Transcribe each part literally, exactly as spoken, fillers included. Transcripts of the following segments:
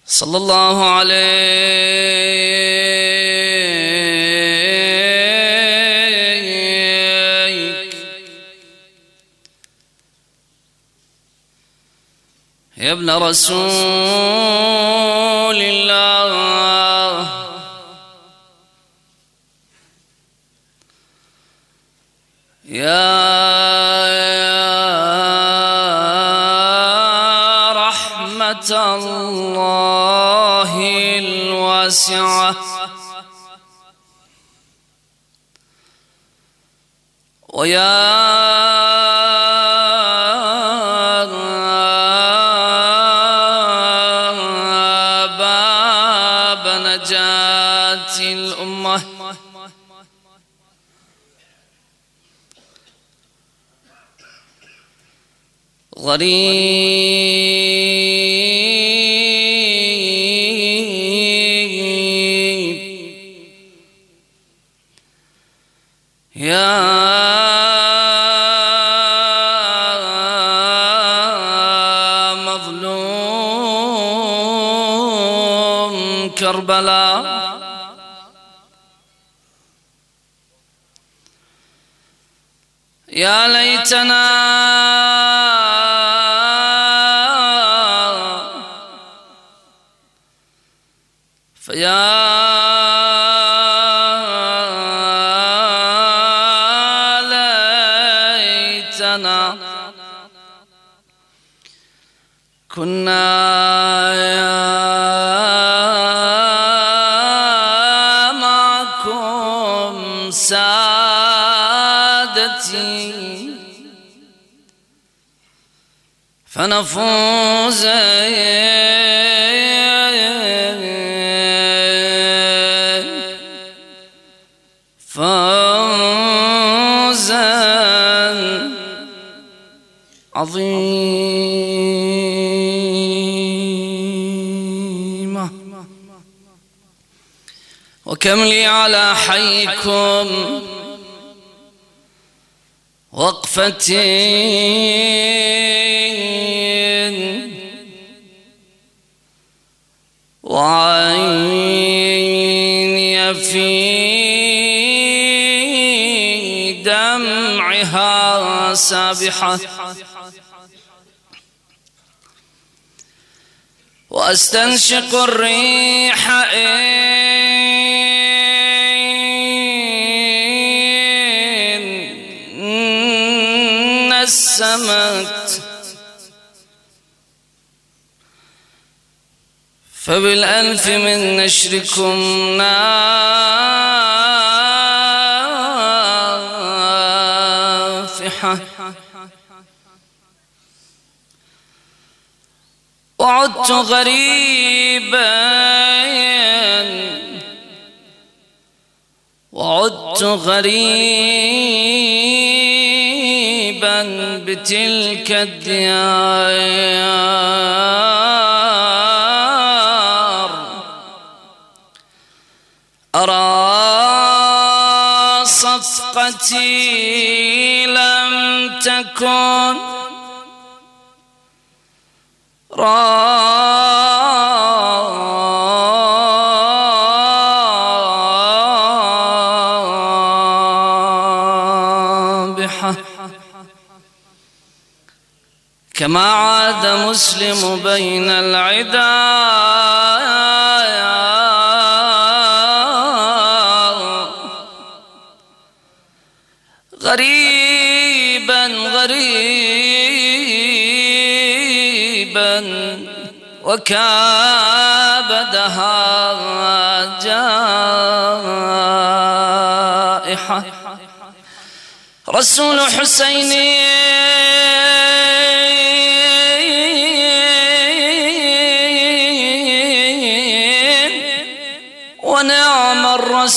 صلى الله عليك يا ابن رسول الله، يا رحمة الله الواسعة، ويا باب نجاة الأمة، غريب يا مظلوم كربلاء، يا ليتنا فيا ليتنا كنا معكم سادتي فنفوز فوزا عظيما. وكم لي على حيكم وقفتين وعيني في دمعها سابحة، وأستنشق الريح إن نسمت، فبالألف من نشركم نافحة، وعدت غريبا وعدت غريبا بتلك الديار، أرى صفقتي لم تكن رابحة، كما عاد مسلم بين العدا غريبا غريبا وكابدها جائحة. رسول حسين ونعم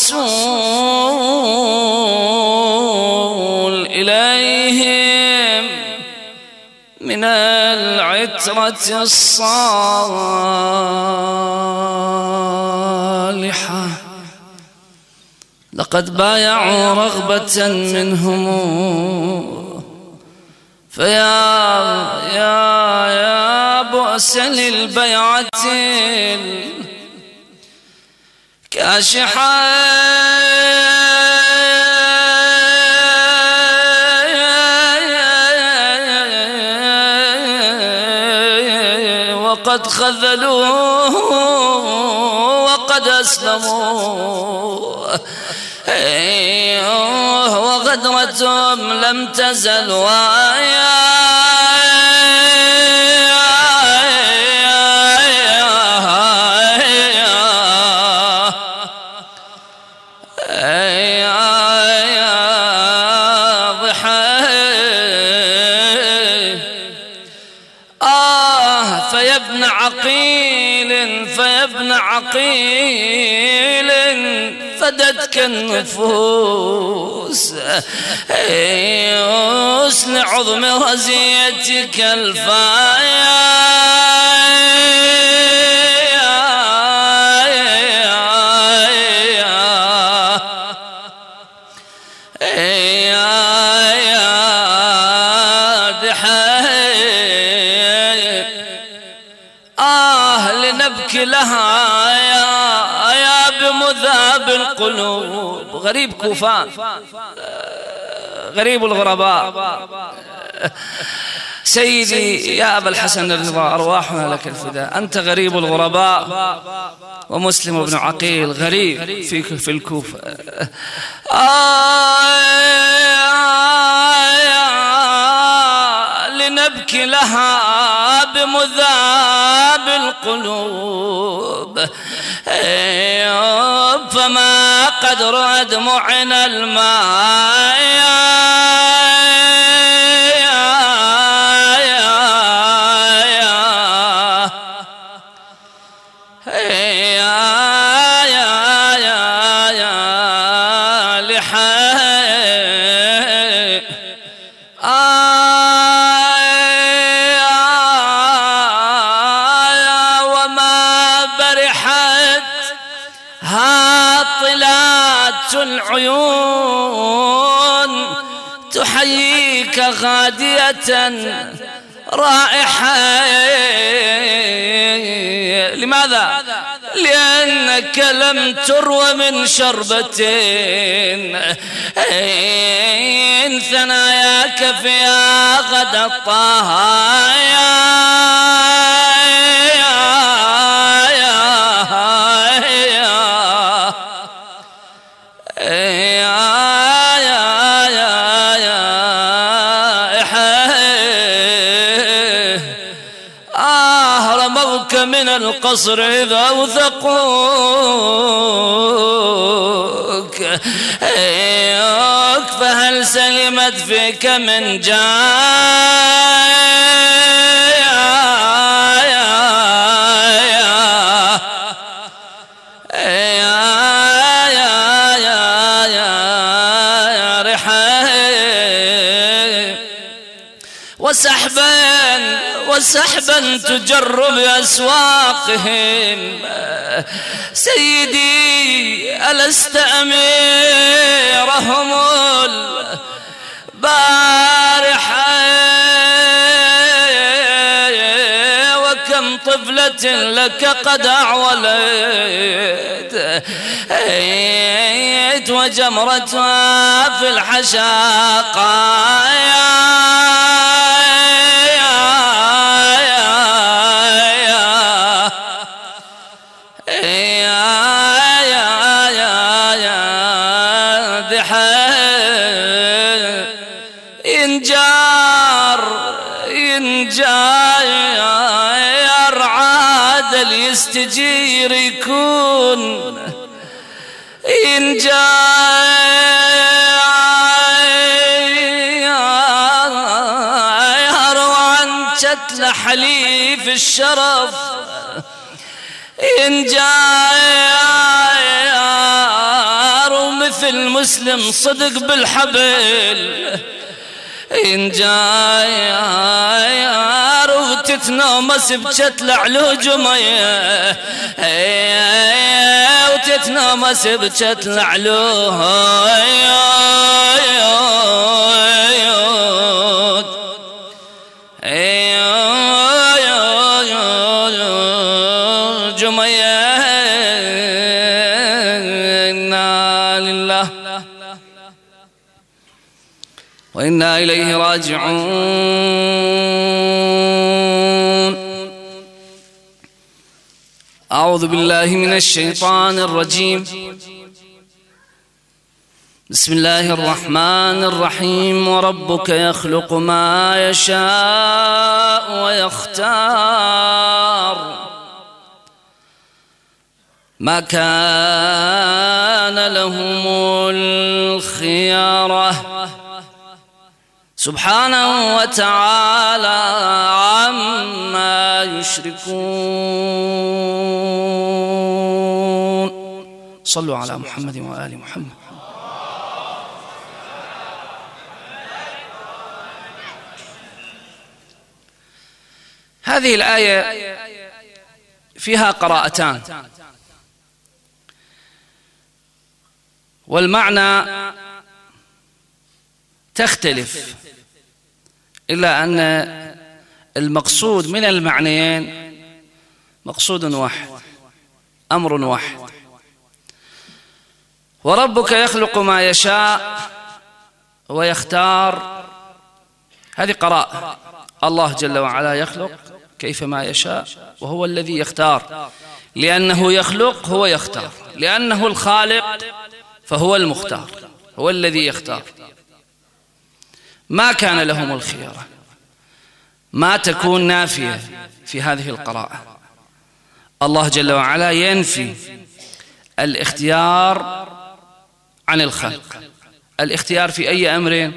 الرسول إليهم من العترة الصالحة، لقد بايعوا رغبة منهم، فيا يا يا الرأس للبيعة كاشحا وقد خذلوه وقد أسلموا وغدرتهم لم تزل ويا عقيل فدتك النفوس لعظم رزيتك الفايا لها يا يا بمذاب القلوب. غريب كوفان، غريب الغرباء. سيدي يا أبا الحسن الرضا أرواحنا لك الفداء، أنت غريب الغرباء ومسلم بن عقيل غريب في في الكوفة. لنبكي لها بمذاب القلوب فما قدر دموعنا الماء العيون تحييك غادية رائحة. لماذا؟ لأنك لم تروى من شربة ثناياك فيها غدا الطهايا. من القصر إذا وثقوك فهل سلمت فيك من جاي؟ وسحبا وسحبا تجر بأسواقهم. سيدي ألست أميرهم البارحة وكم طفلة لك قد أعولت وجمرتها في الحشاقة. يستجير يكون إن جاء عن شتل حليف الشرف. إن جاء ومثل مسلم صدق بالحبل. إن جاء وتتنامس بشتل علوج ميه وتتنامس بشتل علوج إنا لله وإنا إليه راجعون. أعوذ بالله من الشيطان الرجيم. بسم الله الرحمن الرحيم. وربك يخلق ما يشاء ويختار ما كان لهم الخيرة سبحانه وتعالى عما يشركون. صلوا على محمد وآل محمد. هذه الآية فيها قراءتان، والمعنى تختلف، إلا أن المقصود من المعنيين مقصود واحد، أمر واحد. وربك يخلق ما يشاء ويختار، هذه قراءة. الله جل وعلا يخلق كيفما يشاء، وهو الذي يختار، لأنه يخلق هو يختار، لأنه الخالق فهو المختار، هو الذي يختار. ما كان لهم الخيرة، ما تكون نافية في هذه القراءة. الله جل وعلا ينفي الاختيار عن الخلق. الاختيار في أي أمر؟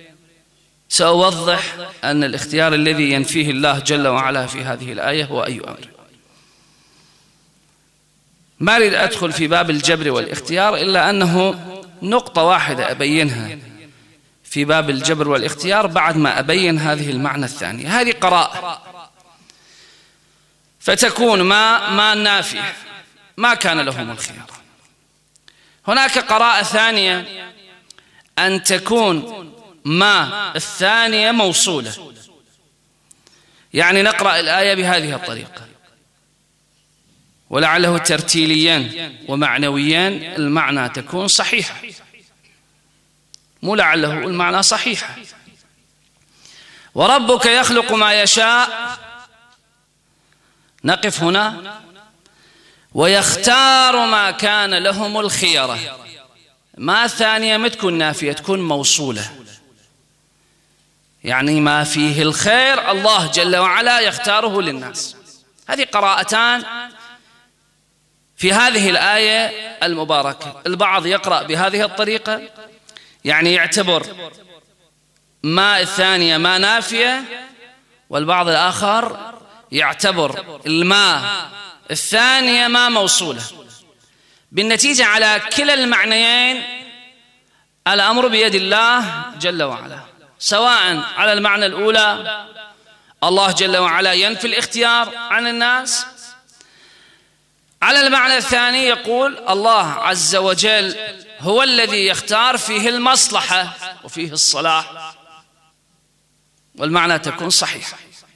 سأوضح أن الاختيار الذي ينفيه الله جل وعلا في هذه الآية هو أي أمر. ما أريد أدخل في باب الجبر والاختيار، إلا أنه نقطة واحدة أبينها في باب الجبر والاختيار بعد ما أبين هذه المعنى الثاني. هذه قراءة، فتكون ما ما نافية، ما كان لهم الخيار. هناك قراءة ثانية أن تكون ما الثانية موصولة، يعني نقرأ الآية بهذه الطريقة، ولعله ترتيليا ومعنويا المعنى تكون صحيحة، مو لعله المعنى صحيحة. وربك يخلق ما يشاء، نقف هنا، ويختار ما كان لهم الخيرة. ما الثانية ما تكون نافية، تكون موصولة، يعني ما فيه الخير الله جل وعلا يختاره للناس. هذه قراءتان في هذه الآية المباركة. البعض يقرأ بهذه الطريقة، يعني يعتبر ما الثانية ما نافية، والبعض الآخر يعتبر الماء الثانية ما موصولة. بالنتيجة على كلا المعنيين الأمر بيد الله جل وعلا، سواء على المعنى الأولى الله جل وعلا ينفي الاختيار عن الناس، على المعنى الثاني يقول الله عز وجل هو الذي يختار، فيه المصلحة وفيه الصلاح، والمعنى تكون صحيحة.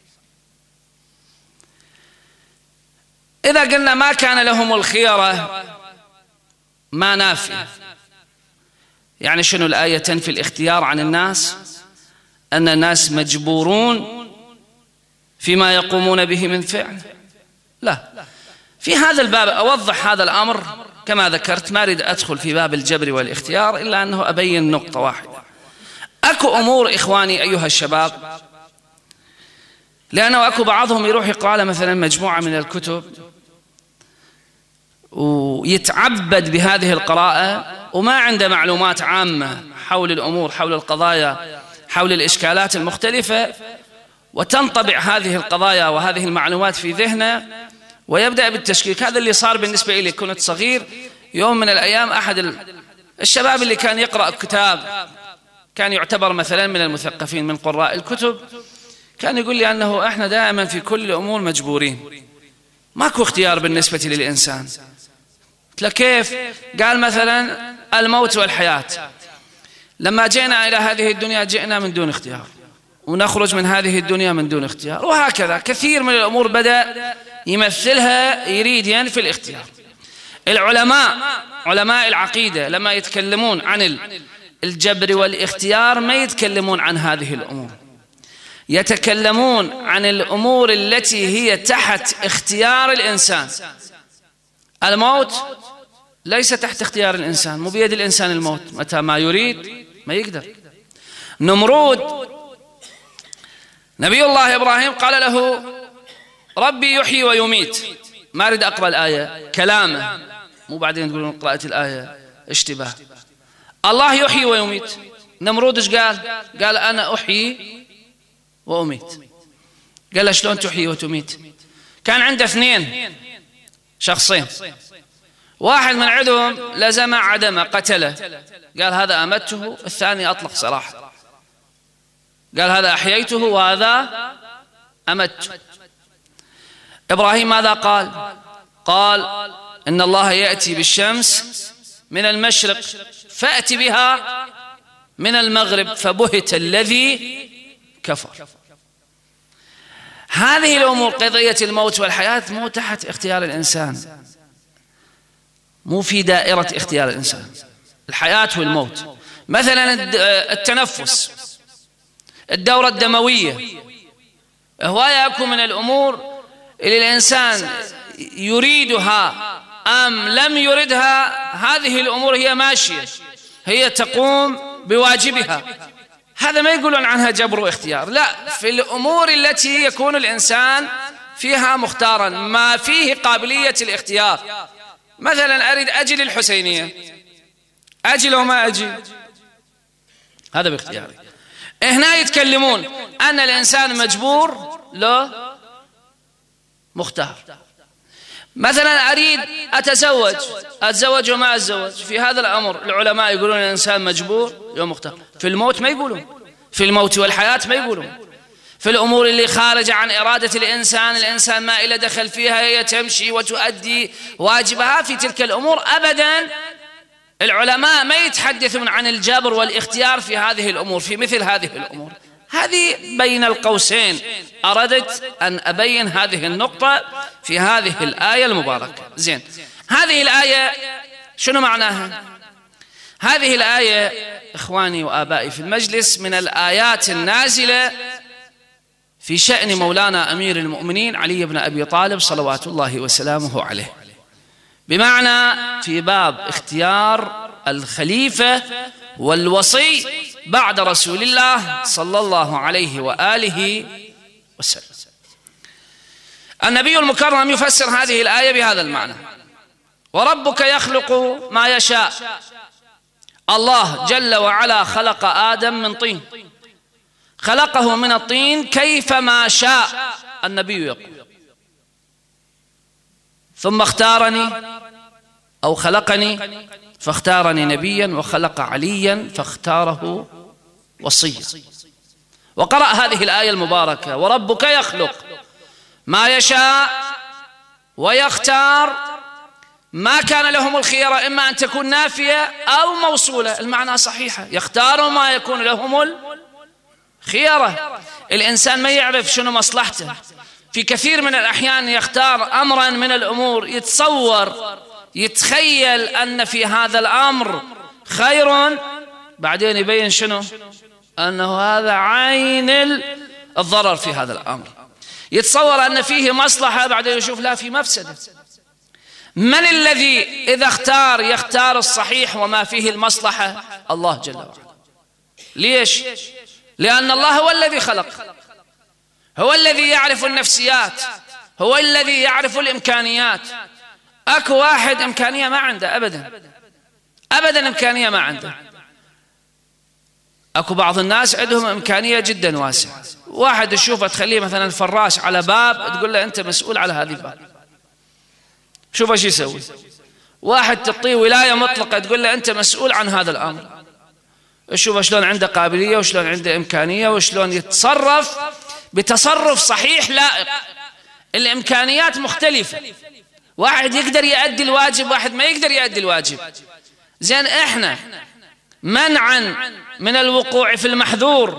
إذا قلنا ما كان لهم الخيرة ما نافية، يعني شنو الآية تنفي الاختيار عن الناس؟ أن الناس مجبورون فيما يقومون به من فعل؟ لا. في هذا الباب أوضح هذا الأمر كما ذكرت، ما أريد أدخل في باب الجبر والاختيار، إلا أنه أبين نقطة واحدة. أكو أمور إخواني أيها الشباب، لأنه أكو بعضهم يروح يقرأ مثلا مجموعة من الكتب ويتعبد بهذه القراءة، وما عنده معلومات عامة حول الأمور، حول القضايا، حول الإشكالات المختلفة، وتنطبع هذه القضايا وهذه المعلومات في ذهنه ويبدأ بالتشكيك. هذا اللي صار بالنسبة إلي. كنت صغير يوم من الأيام، أحد الشباب اللي كان يقرأ كتاب، كان يعتبر مثلا من المثقفين من قراء الكتب، كان يقول لي أنه إحنا دائما في كل الأمور مجبورين، ماكو اختيار بالنسبة للإنسان. قلت له كيف؟ قال مثلا الموت والحياة، لما جئنا إلى هذه الدنيا جئنا من دون اختيار، ونخرج من هذه الدنيا من دون اختيار. وهكذا كثير من الأمور بدأ يمثلها يريد ينفي الاختيار. العلماء علماء العقيدة لما يتكلمون عن الجبر والاختيار ما يتكلمون عن هذه الأمور، يتكلمون عن الأمور التي هي تحت اختيار الإنسان. الموت ليس تحت اختيار الإنسان، مو بيد الإنسان الموت، متى ما يريد ما يقدر. نمرود نبي الله إبراهيم قال له ربي يحيي ويميت. ما أريد أقرأ الآية، كلامه، مو بعدين تقولون قراءة الآية اشتباه. الله يحيي ويميت. نمرود ايش قال؟ قال أنا أحيي وأميت. قال له شلون تحيي وتميت؟ كان عنده اثنين شخصين، واحد من عندهم لزم عدمه قتله، قال هذا أمته، الثاني أطلق سراحه، قال هذا أحييته وهذا أمته. إبراهيم ماذا قال؟ قال إن الله يأتي بالشمس من المشرق فأتي بها من المغرب فبهت الذي كفر. هذه الأمور قضية الموت والحياة مو تحت اختيار الإنسان، مو في دائرة اختيار الإنسان. الحياة والموت مثلا التنفس، الدورة الدموية، هواية أكو من الأمور اللي الإنسان يريدها أم لم يردها، هذه الأمور هي ماشية، هي تقوم بواجبها. هذا ما يقولون عنها جبر واختيار، لا، في الأمور التي يكون الإنسان فيها مختارا ما فيه قابلية الاختيار. مثلا أريد أجي للحسينية، أجي لو ما أجي، هذا باختياري. هنا يتكلمون أن الإنسان مجبور له مختار. مثلا أريد أتزوج، أتزوج وما أتزوج، في هذا الأمر العلماء يقولون الإنسان مجبور له مختار. في الموت ما يقولون، في الموت والحياة ما يقولون. في الأمور اللي خارجة عن إرادة الإنسان، الإنسان ما إلى دخل فيها، هي تمشي وتؤدي واجبها، في تلك الأمور أبدا العلماء ما يتحدثون عن الجبر والاختيار في هذه الأمور، في مثل هذه الأمور. هذه بين القوسين أردت أن أبين هذه النقطة في هذه الآية المباركة. زين، هذه الآية شنو معناها؟ هذه الآية إخواني وآبائي في المجلس من الآيات النازلة في شأن مولانا أمير المؤمنين علي بن أبي طالب صلوات الله وسلامه عليه، بمعنى في باب اختيار الخليفة والوصي بعد رسول الله صلى الله عليه وآله وسلم. النبي المكرم يفسر هذه الآية بهذا المعنى: وربك يخلق ما يشاء. الله جل وعلا خلق آدم من طين، خلقه من الطين كيفما شاء. النبي يقول: ثم اختارني أو خلقني فاختارني نبيا، وخلق عليا فاختاره وصيا. وقرأ هذه الآية المباركة: وربك يخلق ما يشاء ويختار. ما كان لهم الخيرة، إما أن تكون نافية أو موصولة، المعنى صحيحة، يختاروا ما يكون لهم الخيرة. الإنسان ما يعرف شنو مصلحته، في كثير من الأحيان يختار أمرا من الأمور، يتصور يتخيل أن في هذا الأمر خير، بعدين يبين شنو؟ أنه هذا عين الضرر في هذا الأمر. يتصور أن فيه مصلحة، بعدين يشوف لا، في مفسدة. من الذي إذا اختار يختار الصحيح وما فيه المصلحة؟ الله جل وعلا. ليش؟ لأن الله هو الذي خلق، هو الذي يعرف النفسيات، هو الذي يعرف الإمكانيات. أكو واحد إمكانية ما عنده أبدا أبدا، إمكانية ما عنده. أكو بعض الناس عندهم إمكانية جدا واسعة. واحد تشوفه تخليه مثلا فراش على باب، تقول له أنت مسؤول على هذه الباب، شوف ايش يسوي. واحد تعطيه ولاية مطلقة، تقول له أنت مسؤول عن هذا الأمر، شوف شلون عنده قابلية وشلون عنده إمكانية وشلون يتصرف بتصرف صحيح لائق. الإمكانيات مختلفة، واحد يقدر يؤدي الواجب، واحد ما يقدر يؤدي الواجب. زين، إحنا منعا من الوقوع في المحذور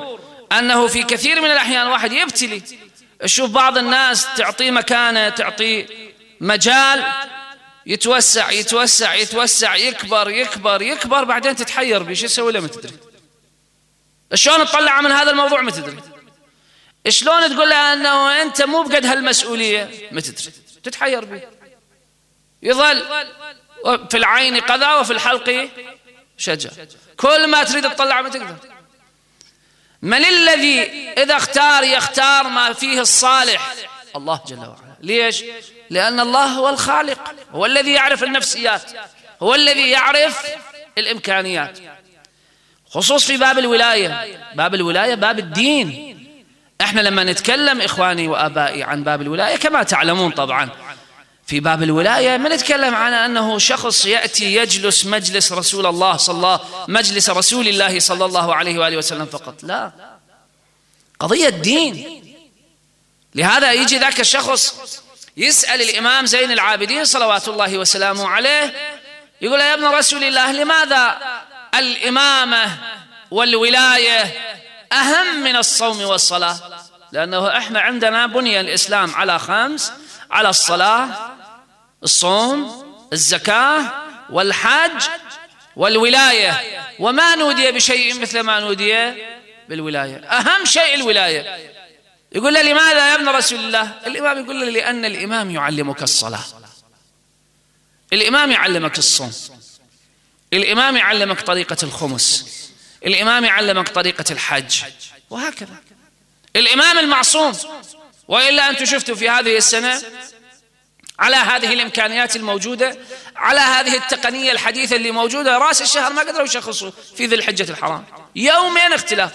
أنه في كثير من الأحيان واحد يبتلي. شوف بعض الناس تعطيه مكانة، تعطيه مجال، يتوسع يتوسع يتوسع يكبر يكبر يكبر، بعدين تتحير بيه، شو يسوي له ما تدري. شلون تطلع من هذا الموضوع ما تدري. شلون تقول له أنه أنت مو بقد هالمسؤولية ما تدري، تتحير به. يظل في العين قذى وفي الحلق شجر، كل ما تريد تطلع ما تقدر. من الذي إذا اختار يختار ما فيه الصالح؟ الله جل وعلا. ليش؟ لأن الله هو الخالق، هو الذي يعرف النفسيات، هو الذي يعرف الإمكانيات. خصوص في باب الولاية، باب الولاية باب الدين. احنا لما نتكلم إخواني وآبائي عن باب الولاية كما تعلمون طبعا، في باب الولاية ما نتكلم عن أنه شخص يأتي يجلس مجلس رسول الله صلى الله مجلس رسول الله صلى الله عليه وآله وسلم فقط، لا، قضية دين. لهذا يجي ذاك الشخص يسأل الإمام زين العابدين صلوات الله وسلامه عليه، يقول يا ابن رسول الله لماذا الإمامة والولاية أهم من الصوم والصلاة؟ لأنه إحنا عندنا بني الإسلام على خمس: على الصلاة، الصوم، الزكاة، والحج، والولاية. وما نودي بشيء مثل ما نودي بالولاية، أهم شيء الولاية. يقول له لماذا يا ابن رسول الله؟ الإمام يقول له لأن الإمام يعلمك الصلاة، الإمام يعلمك الصوم، الإمام يعلمك طريقة الخمس، الإمام يعلمك طريقة الحج، وهكذا. الإمام المعصوم. وإلا أنتم شفتوا في هذه السنة على هذه الإمكانيات الموجودة، على هذه التقنية الحديثة اللي موجودة، رأس الشهر ما قدروا يشخصوا في ذي الحجة الحرام، يومين اختلاف،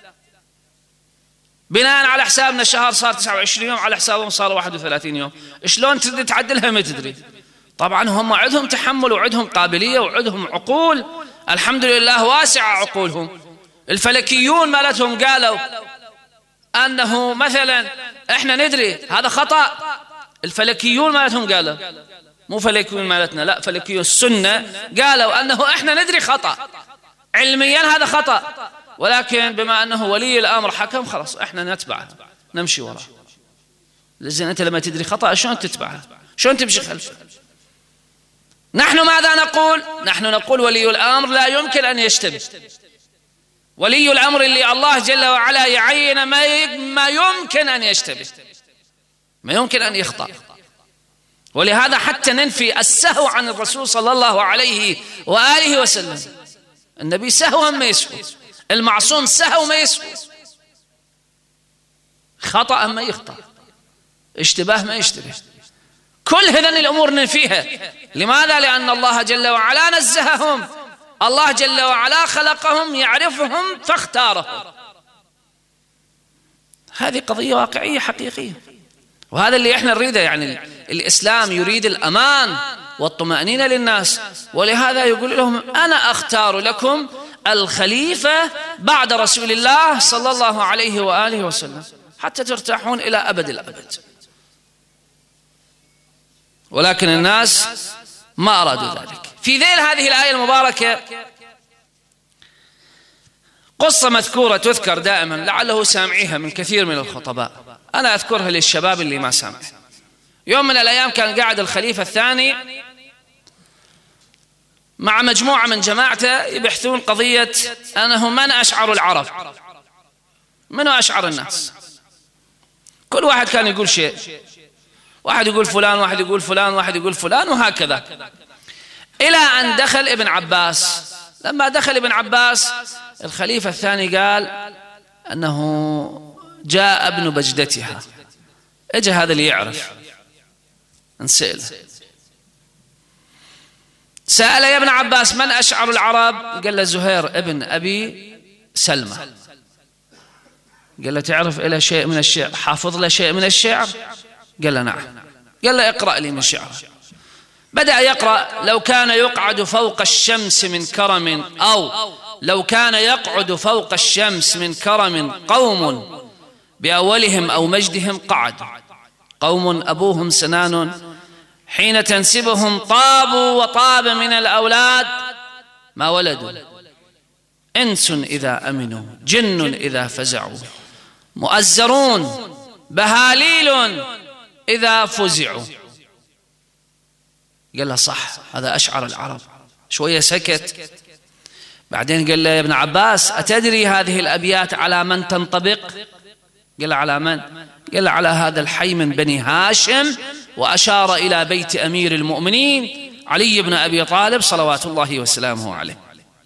بناء على حسابنا الشهر صار تسعة وعشرين يوم، على حسابهم صار واحد وثلاثين يوم. شلون تريد تعدلها ما تدري. طبعا هم عندهم تحمل وعندهم قابلية وعندهم عقول، الحمد لله واسعة عقولهم. الفلكيون مالتهم قالوا أنه مثلا إحنا ندري هذا خطأ. الفلكيون مالتهم قالوا، مو فلكيون مالتنا، لا، فلكيون السنة قالوا أنه إحنا ندري خطأ علميا، هذا خطأ، ولكن بما أنه ولي الأمر حكم خلاص إحنا نتبعه نمشي وراه. لازم أنت لما تدري خطأ شلون تتبعه، شلون تمشي خلفه. نحن ماذا نقول؟ نحن نقول ولي الأمر لا يمكن أن يشتبه. ولي الأمر اللي الله جل وعلا يعين ما يمكن أن يشتبه، ما يمكن أن يخطأ. ولهذا حتى ننفي السهو عن الرسول صلى الله عليه وآله وسلم. النبي سهوا ما يسهو، المعصوم سهو ما يسهو، خطأ ما يخطأ، اشتباه ما يشتبه. كل هذه الأمور ننفيها. لماذا؟ لأن الله جل وعلا نزههم، الله جل وعلا خلقهم يعرفهم فاختارهم. هذه قضية واقعية حقيقية، وهذا اللي احنا نريده. يعني الإسلام يريد الأمان والطمأنينة للناس، ولهذا يقول لهم أنا أختار لكم الخليفة بعد رسول الله صلى الله عليه وآله وسلم حتى ترتاحون إلى أبد الأبد. ولكن الناس ما أرادوا ذلك. في ذيل هذه الآية المباركة قصة مذكورة تذكر دائما، لعله سامعيها من كثير من الخطباء، أنا أذكرها للشباب اللي ما سامع. يوم من الأيام كان قاعد الخليفة الثاني مع مجموعة من جماعته يبحثون قضية أنه من أشعر العرب، من أشعر الناس. كل واحد كان يقول شيء، واحد يقول فلان، واحد يقول فلان، واحد يقول فلان، وهكذا، إلى أن دخل ابن عباس. لما دخل ابن عباس الخليفة الثاني قال أنه جاء ابن بجدتها. اجى هذا اللي يعرف، نسأل، سأل يا ابن عباس من أشعر العرب؟ قال له زهير ابن أبي سلمى. قال له تعرف إلى شيء من الشعر، حافظ له شيء من الشعر؟ قال له نعم. قال له اقرأ لي من شعره. بدأ يقرأ: لو كان يقعد فوق الشمس من كرم، أو لو كان يقعد فوق الشمس من كرم قوم بأولهم أو مجدهم قعد، قوم أبوهم سنان حين تنسبهم طابوا، وطاب من الأولاد ما ولدوا. إنس إذا أمنوا جن إذا فزعوا مؤزرون بهاليل إذا فزعوا. قال له صح، هذا أشعر العرب. شوية سكت، بعدين قال له يا ابن عباس أتدري هذه الأبيات على من تنطبق؟ قال له على من؟ قال له على هذا الحي من بني هاشم، وأشار إلى بيت أمير المؤمنين علي بن أبي طالب صلوات الله وسلامه عليه.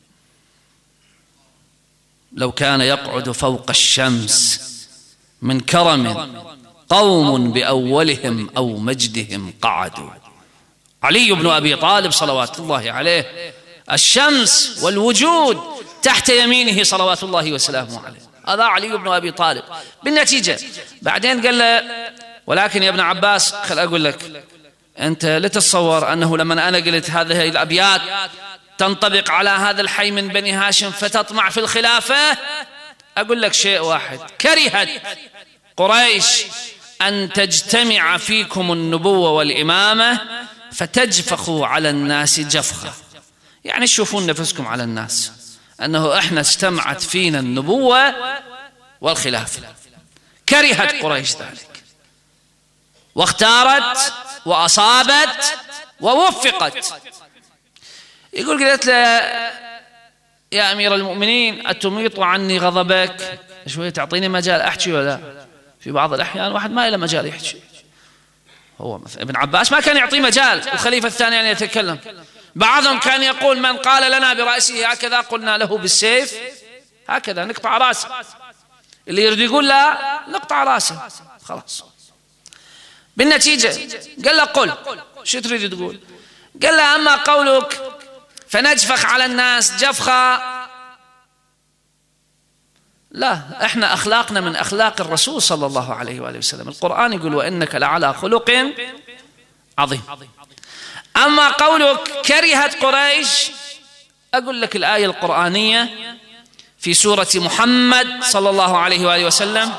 لو كان يقعد فوق الشمس من كرم قوم بأولهم أو مجدهم قعدوا. علي بن أبي طالب صلوات الله عليه الشمس والوجود تحت يمينه صلوات الله وسلامه عليه، هذا علي بن أبي طالب. بالنتيجة بعدين قال له ولكن يا ابن عباس خل أقول لك، أنت لا تتصور أنه لما أنا قلت هذه الأبيات تنطبق على هذا الحي من بني هاشم فتطمع في الخلافة. أقول لك شيء واحد، كرهت قريش أن تجتمع فيكم النبوة والإمامة فتجفخوا على الناس جفخة، يعني تشوفون نفسكم على الناس أنه إحنا اجتمعت فينا النبوة والخلافة. كرهت قريش ذلك واختارت وأصابت ووفقت. يقول قلت له يا أمير المؤمنين أتميط عني غضبك شوية، تعطيني مجال أحكي ولا؟ في بعض الأحيان واحد ما له مجال يحكي. هو مثلا ابن عباس ما كان يعطي مجال الخليفة الثاني أن يتكلم. بعضهم كان يقول من قال لنا برأسه هكذا قلنا له بالسيف هكذا نقطع رأسه، اللي يريد يقول لا نقطع رأسه خلاص. بالنتيجة قال له قل شو تريد تقول؟ قال له أما قولك فنجفخ على الناس جفخة، لا، احنا أخلاقنا من أخلاق الرسول صلى الله عليه وآله وسلم. القرآن يقول وإنك لعلى خلق عظيم. أما قولك كرهت قريش، أقول لك الآية القرآنية في سورة محمد صلى الله عليه وآله وسلم.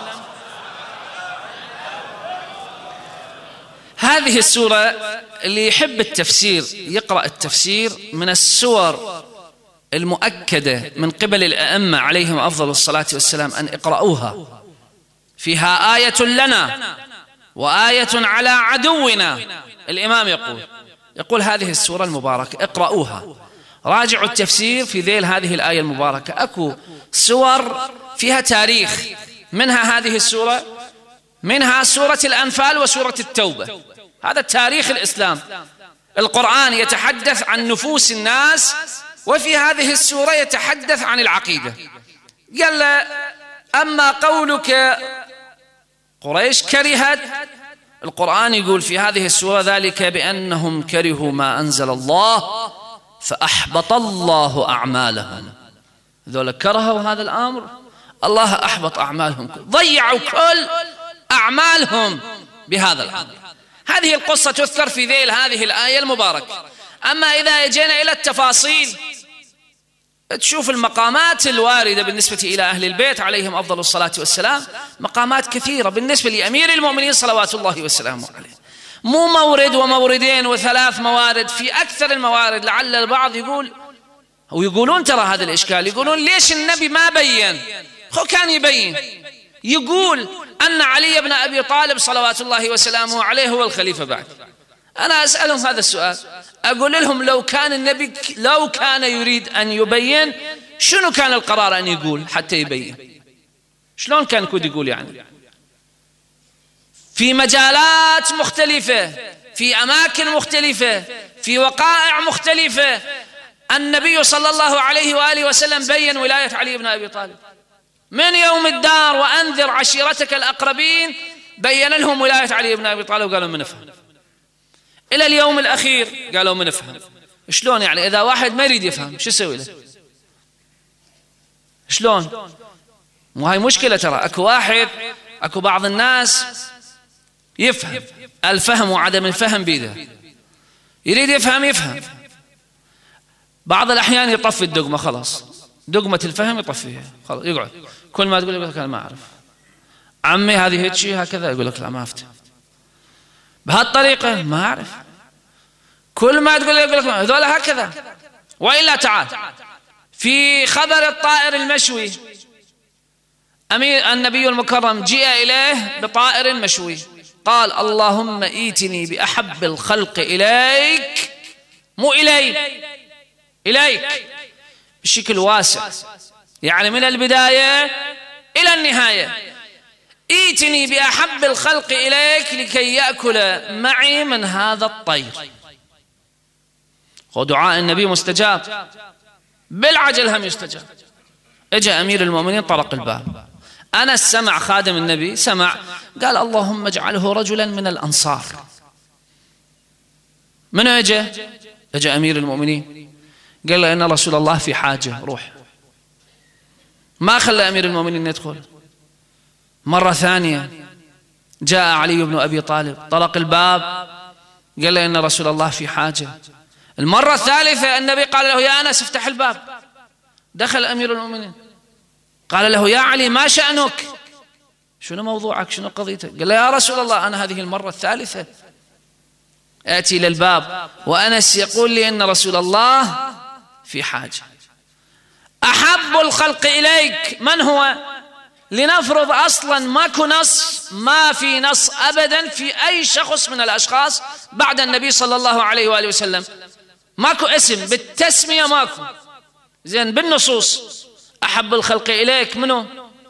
هذه السورة اللي يحب التفسير يقرأ التفسير من السور المؤكدة من قبل الأئمة عليهم أفضل الصلاة والسلام أن اقرأوها. فيها آية لنا وآية على عدونا. الإمام يقول يقول هذه السورة المباركة اقرأوها، راجعوا التفسير في ذيل هذه الآية المباركة. أكو سور فيها تاريخ، منها هذه السورة، منها سورة الأنفال وسورة التوبة، هذا تاريخ الإسلام. القرآن يتحدث عن نفوس الناس، وفي هذه السورة يتحدث عن العقيدة. قال له أما قولك قريش كرهت، القرآن يقول في هذه السورة ذلك بأنهم كرهوا ما أنزل الله فأحبط الله أعمالهم. ذولا كرهوا هذا الأمر، الله أحبط أعمالهم، ضيعوا كل أعمالهم بهذا الأمر. هذه القصة تذكر في ذيل هذه الآية المباركة. أما إذا جينا إلى التفاصيل تشوف المقامات الواردة بالنسبة إلى أهل البيت عليهم أفضل الصلاة والسلام، مقامات كثيرة بالنسبة لأمير المؤمنين صلوات الله وسلامه عليه. مو مورد وموردين وثلاث موارد، في أكثر الموارد. لعل البعض يقول ويقولون ترى هذا الإشكال، يقولون ليش النبي ما بين؟ هو كان يبين، يقول أن علي بن أبي طالب صلوات الله وسلامه عليه هو الخليفة بعد. أنا أسألهم هذا السؤال، أقول لهم لو كان النبي لو كان يريد أن يبين شنو كان القرار أن يقول حتى يبين؟ شلون كان كود يقول؟ يعني في مجالات مختلفة، في أماكن مختلفة، في وقائع مختلفة، النبي صلى الله عليه وآله وسلم بين ولاية علي بن أبي طالب من يوم الدار وأنذر عشيرتك الأقربين، بين لهم ولاية علي بن أبي طالب وقالوا من نفهم. إلى اليوم الأخير قالوا من نفهم. شلون يعني إذا واحد ما يريد يفهم شو يسوي له؟ شلون؟ مو هاي مشكلة ترى. أكو واحد أكو بعض الناس يفهم، الفهم وعدم الفهم بيده، يريد يفهم يفهم، بعض الأحيان يطفي الدقمة، خلاص دقمة الفهم يطفيها، خلاص يقعد كل ما تقول يقول لك أنا ما أعرف، عمي هذه هيك شيء هكذا، يقول لك لا ما أفتهم بهالطريقة، ما أعرف. كل ما تقول يقول لك هذول هكذا، وإلا تعال في خبر الطائر المشوي، أمير النبي المكرم جاء إليه بطائر مشوي، قال اللهم ائتني بأحب الخلق إليك، مو إلي، إليك بشكل واسع، يعني من البداية إلى النهاية، ائتني بأحب الخلق إليك لكي يأكل معي من هذا الطير. ودعاء النبي مستجاب، بالعجل هم يستجاب. اجى أمير المؤمنين طرق الباب، أنس سمع خادم النبي، سمع، قال اللهم اجعله رجلا من الأنصار. من اجى؟ اجى أمير المؤمنين، قال له إن رسول الله في حاجة، روح. ما خلى أمير المؤمنين يدخل. مرة ثانية جاء علي بن أبي طالب، طرق الباب، قال له إن رسول الله في حاجة. المرة الثالثة النبي قال له يا أنس افتح الباب. دخل أمير المؤمنين، قال له يا علي ما شأنك؟ شنو موضوعك؟ شنو قضيتك؟ قال له يا رسول الله أنا هذه المرة الثالثة آتي إلى الباب وأنس يقول لي إن رسول الله في حاجة. أحب الخلق إليك من هو؟ لنفرض أصلا ماكو نص، ما في نص أبدا في أي شخص من الأشخاص بعد النبي صلى الله عليه وآله وسلم، ماكو اسم بالتسمية، ماكو. زين بالنصوص أحب الخلق إليك منه؟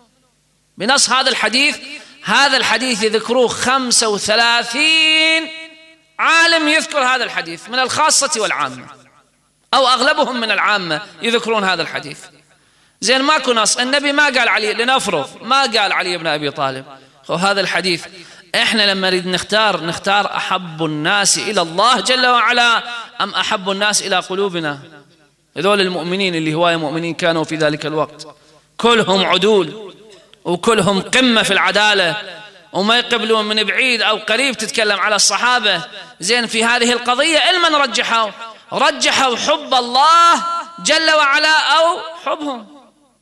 بنص هذا الحديث. هذا الحديث يذكروه خمسة وثلاثين عالم يذكر هذا الحديث من الخاصة والعامة، أو أغلبهم من العامة يذكرون هذا الحديث. زين ماكو نص، النبي ما قال علي، لنفرض ما قال علي بن أبي طالب. وهذا الحديث إحنا لما نريد نختار، نختار أحب الناس إلى الله جل وعلا أم أحب الناس إلى قلوبنا؟ هذول المؤمنين اللي هواية مؤمنين كانوا في ذلك الوقت، كلهم عدول وكلهم قمة في العدالة، وما يقبلون من بعيد أو قريب تتكلم على الصحابة. زين في هذه القضية المن رجحوا؟ رجحوا حب الله جل وعلا أو حبهم.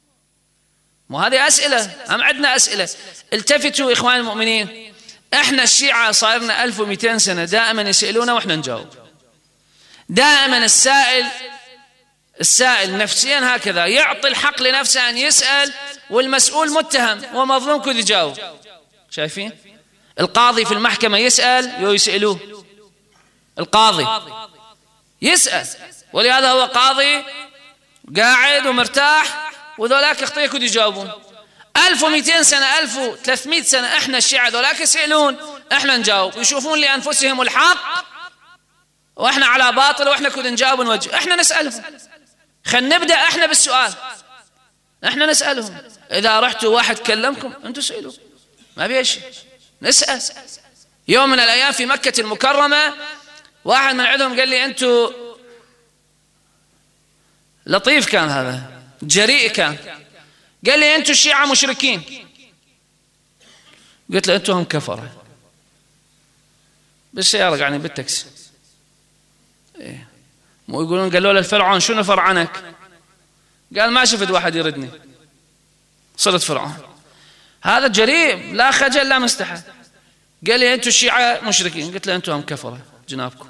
وهذه أسئلة، هم عندنا أسئلة. التفتوا إخوان المؤمنين، إحنا الشيعة صايرنا ألف ومئتين سنة دائما يسألونا وإحنا نجاوب. دائما السائل السائل نفسيا هكذا يعطي الحق لنفسه أن يسأل، والمسؤول متهم ومظلوم كذا يجاوب. شايفين؟ القاضي في المحكمة يسأل ويسألوه، القاضي يسأل، ولهذا هو قاضي قاعد ومرتاح، وذولاك اخطيك كذا يجاوبون. ألف ومئتين سنة، ألف وثلاثمئة سنة إحنا الشيعة ذولاك يسألون، إحنا نجاوب، يشوفون لأنفسهم الحق وإحنا على باطل، وإحنا كذا نجاوب ونوجه. إحنا نسألهم، خلينا نبدأ إحنا بالسؤال، إحنا نسألهم. إذا رحتوا واحد كلمكم أنتوا سألوا، ما بيها شيء، نسأل. يوم من الأيام في مكة المكرمة واحد من عندهم قال لي أنتوا، لطيف كان هذا، جريء كان، قال لي أنتوا الشيعة مشركين. قلت له أنتوا هم كفرة. بالسيارة يعني بالتاكسي، إيه. مو يقولون قالوا له الفرعون شنو فرعنك؟ قال ما شفت واحد يردني، صرت فرعون. هذا جريء لا خجل لا مستحى. قال لي أنتوا الشيعة مشركين. قلت له أنتوا هم كفرة جنابكم.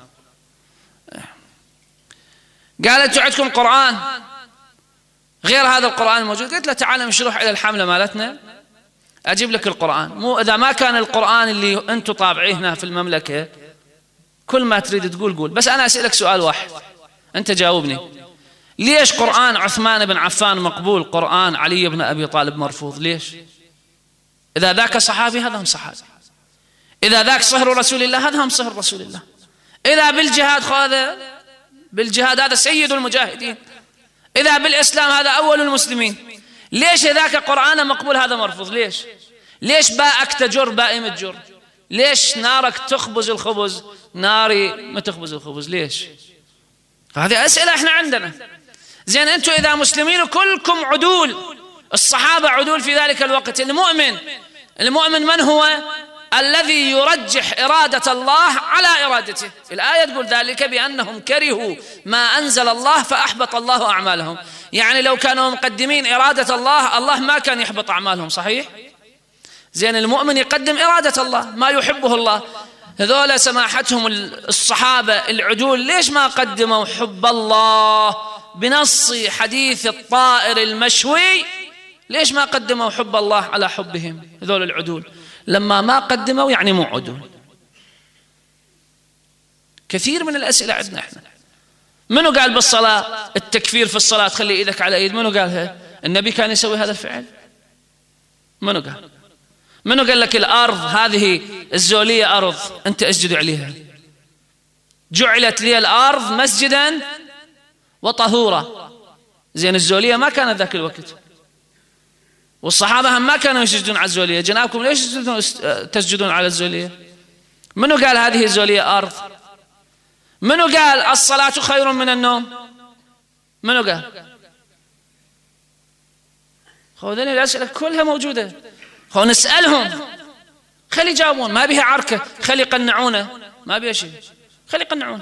قال أنتوا عندكم قرآن غير هذا القرآن الموجود؟ قلت له تعال نشرح إلى الحملة مالتنا أجيب لك القرآن. مو إذا ما كان القرآن اللي أنتوا طابعينه في المملكة كل ما تريد تقول قول، بس أنا أسألك سؤال واحد أنت جاوبني، ليش قرآن عثمان بن عفان مقبول، قرآن علي بن أبي طالب مرفوض؟ ليش؟ إذا ذاك صحابي هذا هم صحابي، إذا ذاك صهر رسول الله هذا هم صهر رسول الله، إذا بالجهاد هذا بالجهاد هذا سيد المجاهدين، إذا بالإسلام هذا أول المسلمين. ليش ذاك قرآن مقبول هذا مرفوض؟ ليش؟ ليش باءك تجر باء متجر؟ ليش نارك تخبز الخبز ناري ما تخبز الخبز؟ ليش؟ هذه أسئلة احنا عندنا. زين أنتم إذا مسلمين كلكم عدول، الصحابة عدول في ذلك الوقت. المؤمن المؤمن من هو؟ الذي يرجح إرادة الله على إرادته. الآية تقول ذلك بأنهم كرهوا ما أنزل الله فأحبط الله أعمالهم. يعني لو كانوا مقدمين إرادة الله، الله ما كان يحبط أعمالهم، صحيح؟ زين المؤمن يقدم إرادة الله، ما يحبه الله. هذول سماحتهم الصحابة العدول ليش ما قدموا حب الله بنص حديث الطائر المشوي؟ ليش ما قدموا حب الله على حبهم هذول العدول؟ لما ما قدموا يعني مو عدول. كثير من الأسئلة عندنا احنا. منو قال بالصلاة التكفير في الصلاة تخلي ايدك على ايد؟ منو قالها؟ النبي كان يسوي هذا الفعل؟ منو قال؟ منو قال لك الأرض هذه الزولية أرض أنت أسجد عليها؟ جعلت لي الأرض مسجدا وطهورا. زين الزولية ما كانت ذاك الوقت، والصحابة هم ما كانوا يسجدون على الزولية. جنابكم ليش تسجدون على الزولية؟ منو قال هذه الزولية أرض؟ منو قال الصلاة خير من النوم؟ منو قال؟ خذوني الأسئلة كلها موجودة، خو نسألهم خلي يجاوبون، ما بيها عركة، خلي يقنعونا، ما بيها شيء، خلي يقنعونا.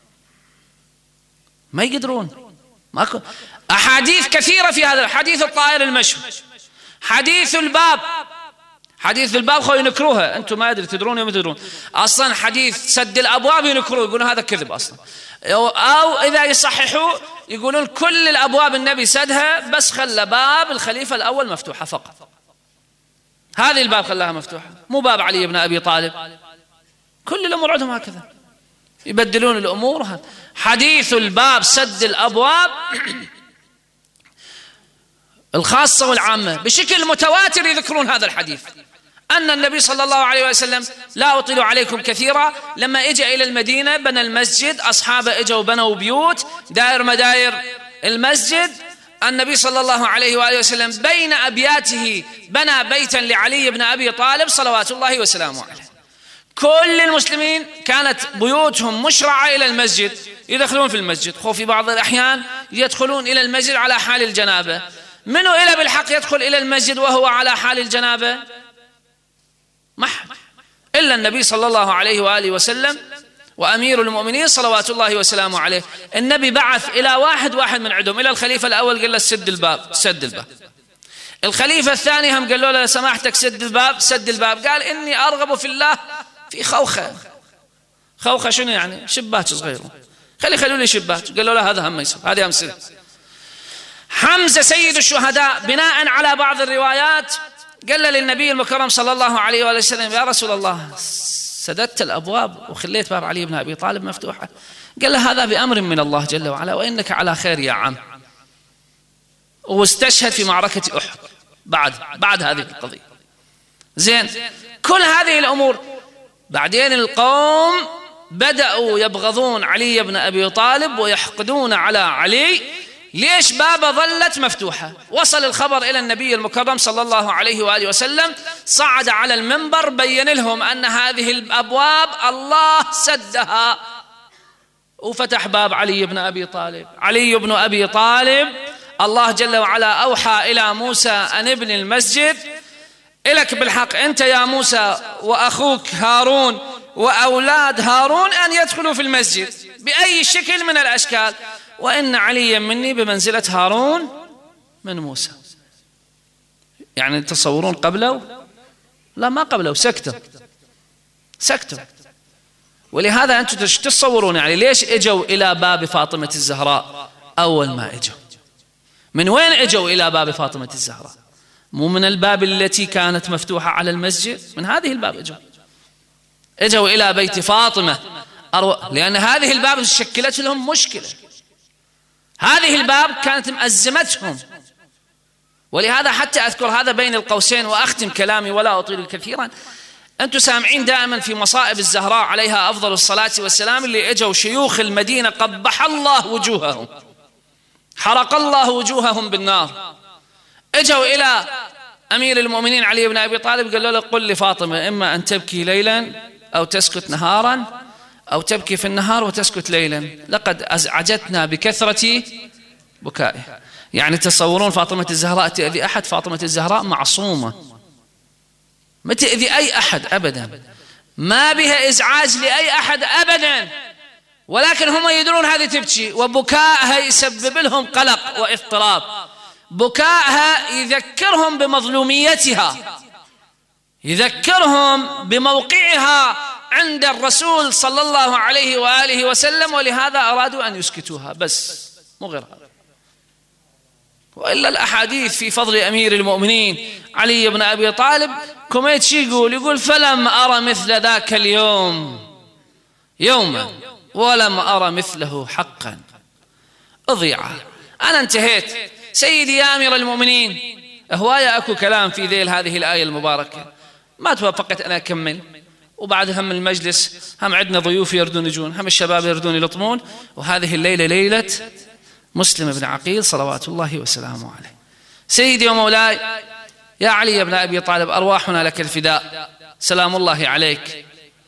ما يقدرون. ماكو أحاديث كثيرة في هذا. حديث الطائر المشوي، حديث الباب، حديث الباب خو ينكروها، أنتم ما أدري تدرون ولا ما تدرون. أصلا حديث سد الأبواب ينكروه، يقولون هذا كذب أصلا، أو إذا يصححوا يقولون كل الأبواب النبي سدها بس خلى باب الخليفة الأول مفتوحة فقط. هذه الباب خلاها مفتوحة، مو باب علي بن أبي طالب. كل الأمور عندهم هكذا، يبدلون الأمور. حديث الباب سد الأبواب الخاصة والعامة بشكل متواتر يذكرون هذا الحديث، أن النبي صلى الله عليه وسلم، لا أطيل عليكم كثيرا، لما إجا إلى المدينة بنى المسجد، أصحابه إجوا وبنوا بيوت دائر مداير المسجد. النبي صلى الله عليه وآله وسلم بين أبياته بنى بيتا لعلي بن أبي طالب صلوات الله وسلامه عليه. كل المسلمين كانت بيوتهم مشرعة إلى المسجد، يدخلون في المسجد. خو في بعض الأحيان يدخلون إلى المسجد على حال الجنابة. منو إلى بالحق يدخل إلى المسجد وهو على حال الجنابة؟ ما حد إلا النبي صلى الله عليه وآله وسلم وأمير المؤمنين صلوات الله وسلامه عليه. النبي بعث إلى واحد واحد من عندهم، إلى الخليفة الأول قال له سد الباب، سد الباب. الخليفة الثاني هم قالوا له سماحتك سد الباب، سد الباب. قال إني أرغب في الله في خوخة. خوخة شنو يعني؟ شباك صغير، خلي خلوا لي شباك. قالوا له هذا هم يصير، هذه هم سد. حمزة سيد الشهداء بناء على بعض الروايات قال للنبي المكرم صلى الله عليه وآله وسلم يا رسول الله سددت الأبواب وخليت باب علي بن أبي طالب مفتوحة. قال له هذا بأمر من الله جل وعلا وإنك على خير يا عم. واستشهد في معركة أحد بعد بعد هذه القضية. زين، كل هذه الأمور. بعدين القوم بدأوا يبغضون علي بن أبي طالب ويحقدون على علي. ليش بابه ظلت مفتوحة؟ وصل الخبر إلى النبي المكرم صلى الله عليه وآله وسلم، صعد على المنبر بين لهم أن هذه الأبواب الله سدها، وفتح باب علي بن أبي طالب. علي بن أبي طالب الله جل وعلا أوحى إلى موسى أن ابن المسجد إلك بالحق أنت يا موسى وأخوك هارون وأولاد هارون أن يدخلوا في المسجد بأي شكل من الأشكال، وإن عليا مني بمنزلة هارون من موسى. يعني تصورون قبله؟ لا ما قبله، سكتوا سكتوا. ولهذا أنتم تتصورون يعني ليش اجوا إلى باب فاطمة الزهراء أول ما اجوا؟ من وين اجوا إلى باب فاطمة الزهراء؟ مو من الباب التي كانت مفتوحة على المسجد، من هذه الباب اجوا اجوا إلى بيت فاطمة، لأن هذه الباب شكلت لهم مشكلة. هذه الباب كانت مأزمتهم. ولهذا حتى أذكر هذا بين القوسين وأختم كلامي ولا أطيل كثيرا. أنتم سامعين دائما في مصائب الزهراء عليها أفضل الصلاة والسلام اللي اجوا شيوخ المدينة قبح الله وجوههم، حرق الله وجوههم بالنار، اجوا إلى أمير المؤمنين علي بن أبي طالب قالوا له قل لفاطمة إما أن تبكي ليلا أو تسكت نهارا، أو تبكي في النهار وتسكت ليلا، لقد أزعجتنا بكثرة بكائها. يعني تصورون فاطمة الزهراء تأذي أحد؟ فاطمة الزهراء معصومة، ما تأذي أي أحد أبدا، ما بها إزعاج لأي أحد أبدا، ولكن هم يدرون هذه تبكي، وبكائها يسبب لهم قلق واضطراب. بكائها يذكرهم بمظلوميتها، يذكرهم بموقعها عند الرسول صلى الله عليه وآله وسلم، ولهذا أرادوا أن يسكتوها بس، مو غير هذا. وإلا الأحاديث في فضل أمير المؤمنين علي بن أبي طالب كميت شي يقول يقول فلم أرى مثل ذاك اليوم يوما ولم أرى مثله حقا أضيع. أنا انتهيت. سيدي يا أمير المؤمنين، هواية أكو كلام في ذيل هذه الآية المباركة، ما توافقت أنا أكمل، وبعد هم المجلس هم عندنا ضيوف يردون يجون، هم الشباب يردون يلطمون، وهذه الليلة ليلة مسلم بن عقيل صلوات الله وسلامه عليه. سيدي ومولاي يا علي بن أبي طالب، أرواحنا لك الفداء، سلام الله عليك.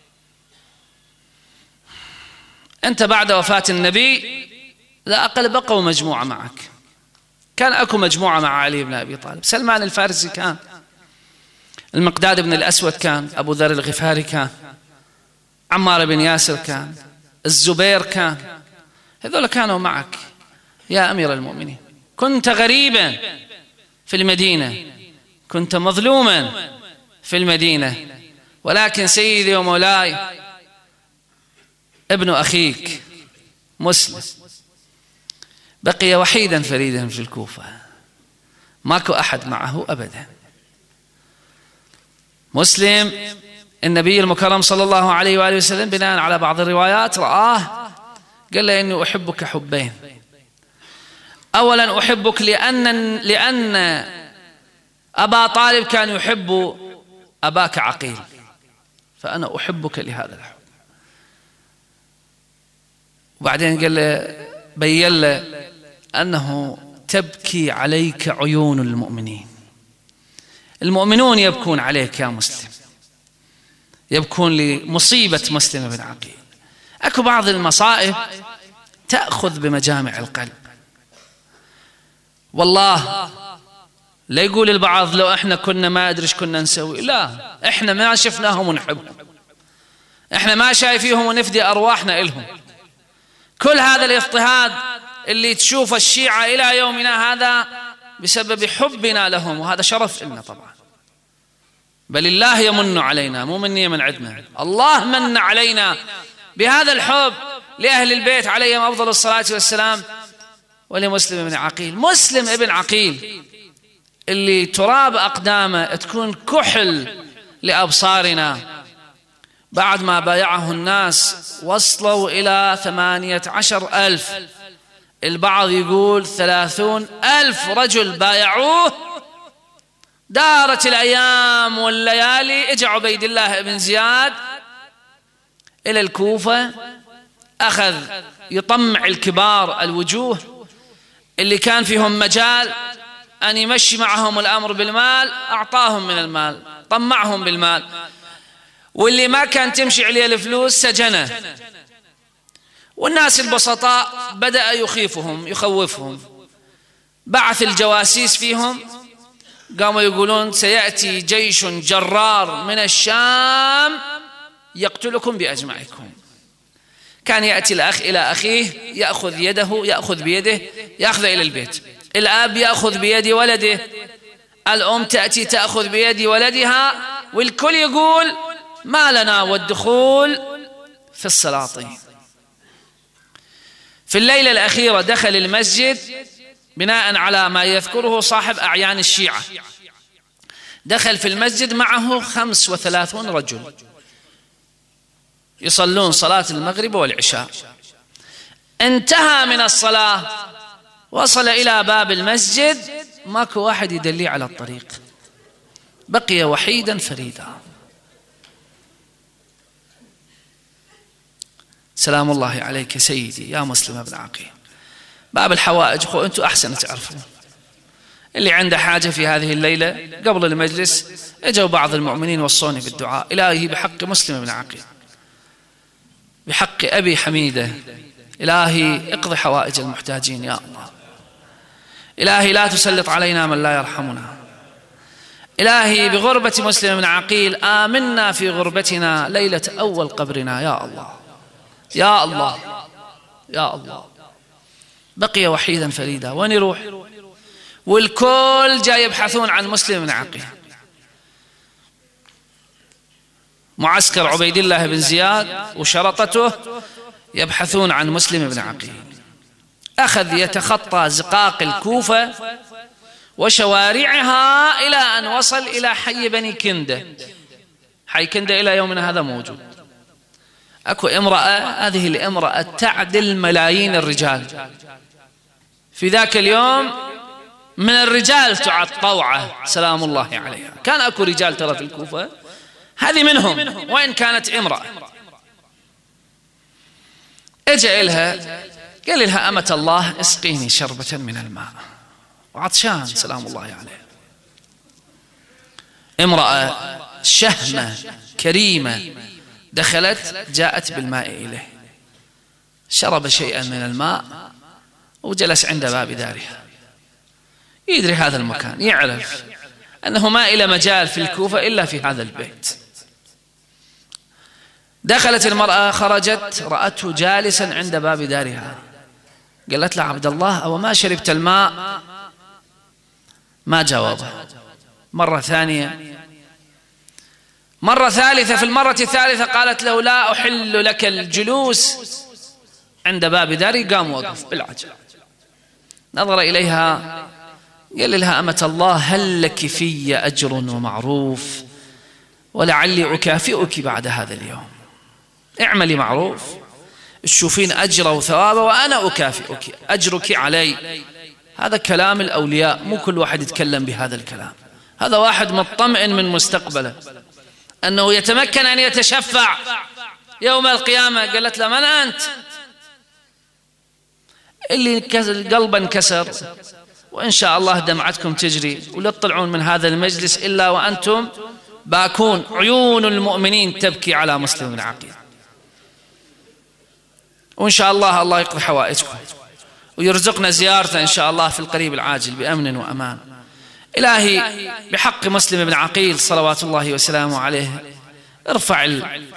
أنت بعد وفاة النبي لا أقل بقوا مجموعة معك، كان أكو مجموعة مع علي بن أبي طالب، سلمان الفارسي كان، المقداد بن الأسود كان، أبو ذر الغفاري كان، عمار بن ياسر كان، الزبير كان، هذول كانوا معك يا أمير المؤمنين. كنت غريبا في المدينة، كنت مظلوما في المدينة، ولكن سيدي ومولاي ابن أخيك مسلم بقي وحيدا فريدا في الكوفة، ماكو أحد معه أبدا. مسلم النبي المكرم صلى الله عليه وآله وسلم بناء على بعض الروايات رآه قال له إني أحبك حبين، أولا أحبك لأن لأن أبا طالب كان يحب أباك عقيل، فأنا أحبك لهذا الحب. وبعدين قال له بين له أنه تبكي عليك عيون المؤمنين، المؤمنون يبكون عليك يا مسلم، يبكون لمصيبة مسلم بن عقيل. أكو بعض المصائب تأخذ بمجامع القلب، والله لا يقول البعض لو احنا كنا ما ادري ايش كنا نسوي، لا، احنا ما شفناهم ونحبهم، احنا ما شايفيهم ونفدي ارواحنا الهم. كل هذا الاضطهاد اللي تشوف الشيعة الى يومنا هذا بسبب حبنا لهم، وهذا شرف لنا طبعا، بل الله يمن علينا، مو مني من عندنا، الله من علينا بهذا الحب لأهل البيت عليهم أفضل الصلاة والسلام، ولمسلم بن عقيل. مسلم ابن عقيل اللي تراب أقدامه تكون كحل لأبصارنا، بعد ما بايعه الناس وصلوا إلى ثمانية عشر ألف، البعض يقول ثلاثون ألف رجل بايعوه. دارت الأيام والليالي، اجى عبيد الله بن زياد إلى الكوفة، أخذ يطمع الكبار الوجوه اللي كان فيهم مجال أن يمشي معهم الأمر بالمال، أعطاهم من المال، طمعهم بالمال، واللي ما كان تمشي عليه الفلوس سجنه. والناس البسطاء بدأ يخيفهم يخوفهم، بعث الجواسيس فيهم، قاموا يقولون سيأتي جيش جرار من الشام يقتلكم بأجمعكم. كان يأتي الأخ إلى أخيه يأخذ يده، يأخذ بيده، يأخذ إلى البيت، الأب يأخذ بيد ولده، الأم تأتي تأخذ بيد ولدها، والكل يقول ما لنا والدخول في السلاطين. في الليلة الأخيرة دخل المسجد بناء على ما يذكره صاحب أعيان الشيعة، دخل في المسجد معه خمس وثلاثون رجل يصلون صلاة المغرب والعشاء. انتهى من الصلاة وصل إلى باب المسجد، ماكو واحد يدلي على الطريق، بقي وحيدا فريدا. سلام الله عليك سيدي يا مسلم بن عقيل. باب الحوائج خو أنتم أحسن تعرفون، اللي عنده حاجة في هذه الليلة قبل المجلس اجوا بعض المؤمنين وصوني بالدعاء. إلهي بحق مسلم بن عقيل، بحق أبي حميدة، إلهي اقضي حوائج المحتاجين يا الله. إلهي لا تسلط علينا من لا يرحمنا. إلهي بغربة مسلم بن عقيل آمنا في غربتنا ليلة أول قبرنا يا الله يا الله يا الله. بقي وحيدا فريدا، وين يروح؟ والكل جاي يبحثون عن مسلم بن عقيل. معسكر عبيد الله بن زياد وشرطته يبحثون عن مسلم بن عقيل. أخذ يتخطى زقاق الكوفة وشوارعها إلى أن وصل إلى حي بني كندة. حي كندة إلى يومنا هذا موجود. أكو امرأة، هذه الامرأة تعدل ملايين الرجال في ذاك اليوم، من الرجال تعد طوعة سلام الله عليها. كان أكو رجال ترى في الكوفة، هذه منهم وإن كانت امرأة. اجى إلها قال لها أمة الله اسقيني شربة من الماء، وعطشان سلام الله عليها. امرأة شهمة كريمة دخلت جاءت بالماء إليه، شرب شيئا من الماء وجلس عند باب دارها. يدري هذا المكان، يعرف أنه ما إلى مجال في الكوفة إلا في هذا البيت. دخلت المرأة، خرجت رأته جالسا عند باب دارها. قالت له عبد الله أو ما شربت الماء؟ ما جاوبها. مرة ثانية، مرة ثالثة. في المرة الثالثة قالت له لا أحل لك الجلوس عند باب داري. قام وقف بالعجل، نظر إليها قال لها أمة الله هل لك في أجر ومعروف ولعلي أكافئك بعد هذا اليوم. اعملي معروف تشوفين أجر وثوابه وأنا أكافئك، أجرك علي. هذا كلام الأولياء، مو كل واحد يتكلم بهذا الكلام. هذا واحد مطمئن من مستقبله أنه يتمكن أن يتشفع يوم القيامة. قالت له من أنت؟ اللي قلبا انكسر وإن شاء الله دمعتكم تجري ولا تطلعون من هذا المجلس إلا وأنتم باكون، عيون المؤمنين تبكي على مسلم بن عقيل. وإن شاء الله الله يقضي حوائجكم ويرزقنا زيارته إن شاء الله في القريب العاجل بأمن وأمان. إلهي بحق مسلم بن عقيل صلوات الله وسلامه عليه ارفع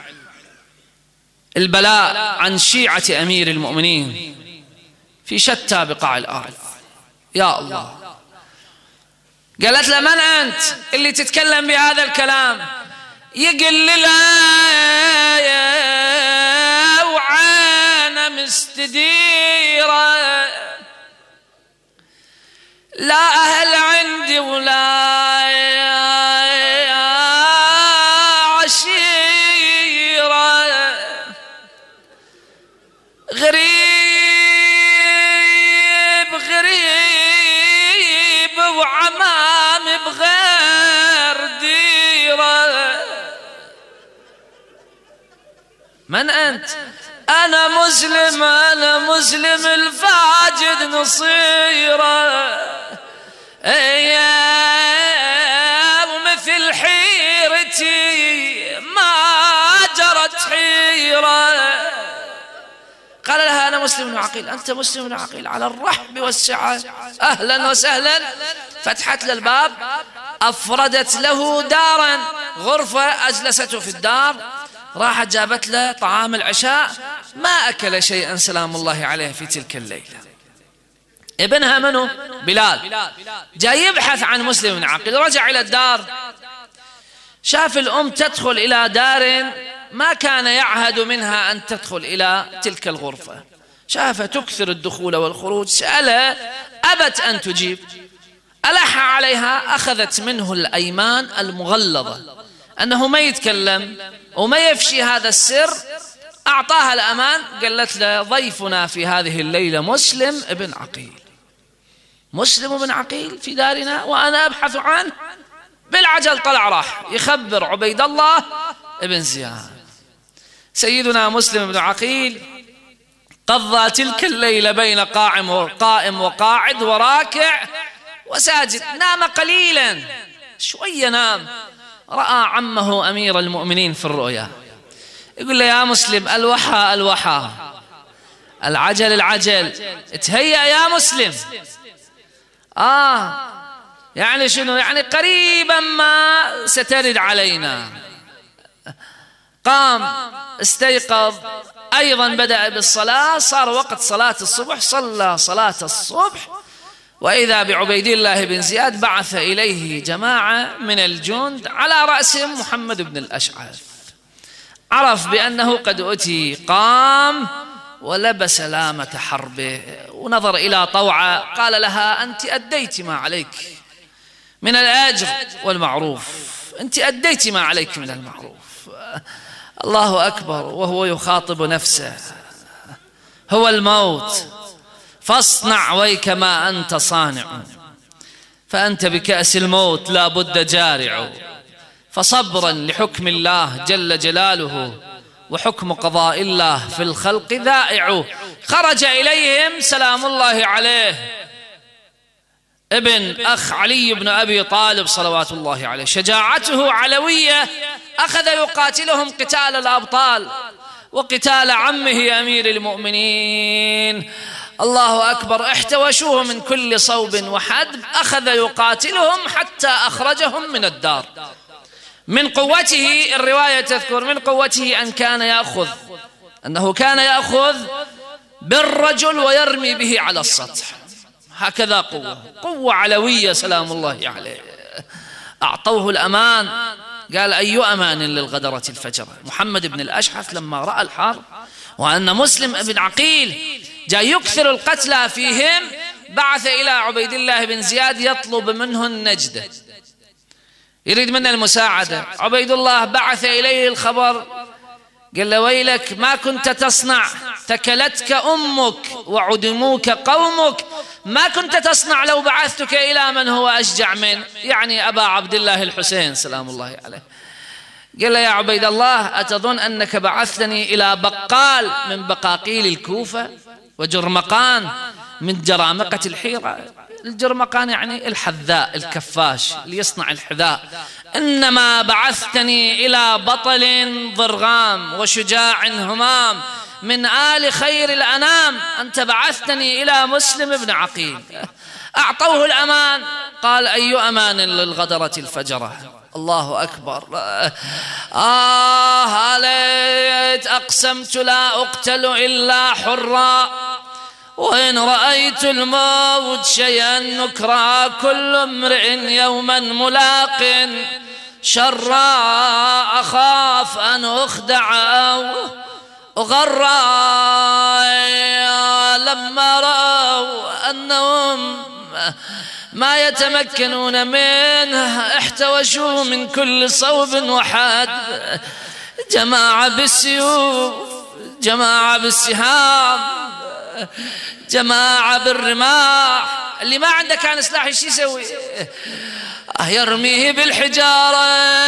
البلاء عن شيعة أمير المؤمنين في شتى بقاع الأرض يا الله. قالت له من أنت اللي تتكلم بهذا الكلام؟ يقل لها وعانا مستديرة، لا أهل عندي ولا عشيرة، غريب غريب وعمام بغير ديرة. من أنت؟ أنا مسلم، أنا مسلم الفاجد نصيرة، يا ومثل حيرتي ما جرت حيرة. قال لها أنا مسلم بن عقيل. أنت مسلم بن عقيل؟ على الرحب والسعة، أهلا وسهلا. فتحت له الباب، أفردت له دارا، غرفة أجلسته في الدار. راحت جابت له طعام العشاء، ما أكل شيئا سلام الله عليه في تلك الليلة. ابنها منه؟ بلال، جاي يبحث عن مسلم بن عقيل. رجع إلى الدار، شاف الأم تدخل إلى دار ما كان يعهد منها أن تدخل إلى تلك الغرفة. شاف تكثر الدخول والخروج، سألها أبت أن تجيب، ألح عليها. أخذت منه الأيمان المغلظة أنه ما يتكلم وما يفشي هذا السر. أعطاها الأمان، قالت له ضيفنا في هذه الليلة مسلم بن عقيل. مسلم بن عقيل في دارنا وأنا أبحث عنه. بالعجل طلع راح يخبر عبيد الله بن زياد. سيدنا مسلم بن عقيل قضى تلك الليلة بين قائم وقائم وقاعد وراكع وساجد. نام قليلا، شوية نام. رأى عمه أمير المؤمنين في الرؤيا، يقول له يا مسلم الوحى الوحى، العجل العجل، تهيأ يا مسلم. آه يعني شنو؟ يعني قريبا ما سترد علينا. قام استيقظ، أيضا بدأ بالصلاة. صار وقت صلاة الصبح، صلى صلاة الصبح، وإذا بعبيد الله بن زياد بعث إليه جماعة من الجند على رأسهم محمد بن الأشعث. عرف بأنه قد أتي، قام ولبس لامة حربه ونظر إلى طوعة، قال لها: أنت أديت ما عليك من الأجر والمعروف، أنت أديت ما عليك من المعروف. الله أكبر. وهو يخاطب نفسه: هو الموت، فاصنع ويك ما أنت صانع، فأنت بكأس الموت لا بد جارع، فصبرا لحكم الله جل جلاله، وحكم قضاء الله في الخلق ذائع. خرج إليهم سلام الله عليه ابن أخ علي بن أبي طالب صلوات الله عليه، شجاعته علوية، أخذ يقاتلهم قتال الأبطال وقتال عمه أمير المؤمنين. الله أكبر. احتوشوه من كل صوب وحدب، أخذ يقاتلهم حتى أخرجهم من الدار. من قوته، الرواية تذكر من قوته أن كان يأخذ أنه كان يأخذ بالرجل ويرمي به على السطح، هكذا قوة قوة علوية سلام الله عليه. أعطوه الأمان، قال: أي أمان للغدرة الفجرة. محمد بن الأشعث لما رأى الحرب وأن مسلم بن عقيل جاء يكثر القتلى فيهم، بعث إلى عبيد الله بن زياد يطلب منه النجدة، يريد منه المساعدة. عبيد الله بعث إليه الخبر، قال له: ويلك ما كنت تصنع، تكلتك أمك وعدموك قومك، ما كنت تصنع لو بعثتك إلى من هو أشجع منه، يعني أبا عبد الله الحسين سلام الله عليه. قال له: يا عبيد الله، أتظن أنك بعثتني إلى بقال من بقاقيل الكوفة وجرمقان من جرامقة الحيرة؟ الجرمقان يعني الحذاء الكفاش اللي يصنع الحذاء. إنما بعثتني إلى بطل ضرغام وشجاع همام من آل خير الأنام، أنت بعثتني إلى مسلم بن عقيل. أعطوه الأمان، قال: أي أمان للغدرة الفجرة. الله أكبر. آه ليت أقسمت لا أقتل إلا حرا، وإن رأيت الموت شيئا نكرا، كل امرئ يوما ملاق شرا، أخاف أن أخدع أو أغرى. لما رأوا أنهم ما يتمكنون منه احتوشوا من كل صوب وحد، جماعة بالسيوف، جماعة بالسهام، جماعة بالرماح. اللي ما عنده كان سلاح ايش يسوي؟ يرميه بالحجارة.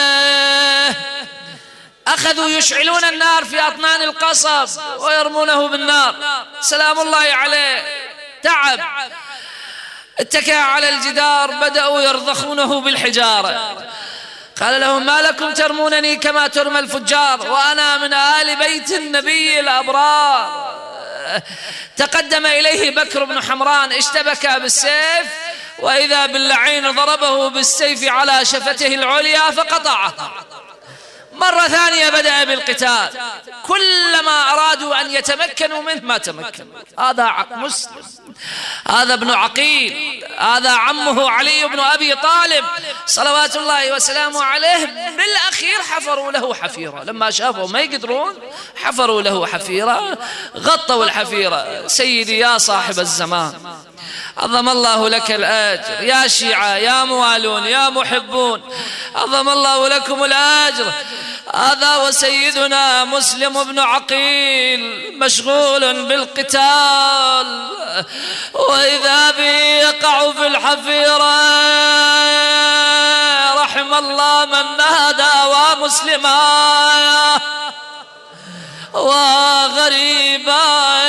أخذوا يشعلون النار في أطنان القصب ويرمونه بالنار سلام الله عليه. تعب، اتكى على الجدار، بدأوا يرضخونه بالحجارة. قال لهم: ما لكم ترمونني كما ترمى الفجار، وأنا من آل بيت النبي الأبرار. تقدم إليه بكر بن حمران، اشتبك بالسيف، وإذا باللعين ضربه بالسيف على شفته العليا فقطعه. مرة ثانية بدأ بالقتال، كلما أرادوا أن يتمكنوا منه ما تمكنوا. هذا مسلم، هذا ابن عقيل، هذا عمه علي بن أبي طالب صلوات الله وسلامه عليه. بالأخير حفروا له حفيرة، لما شافوا ما يقدرون حفروا له حفيرة، غطوا الحفيرة. سيدي يا صاحب الزمان، عظم الله لك الأجر، يا شيعة يا موالون يا محبون، عظم الله لكم الأجر. هذا وسيدنا مسلم بن عقيل مشغول بالقتال، وإذا به يقع في الحفيرة. رحم الله من نادى ومسلما وغريبا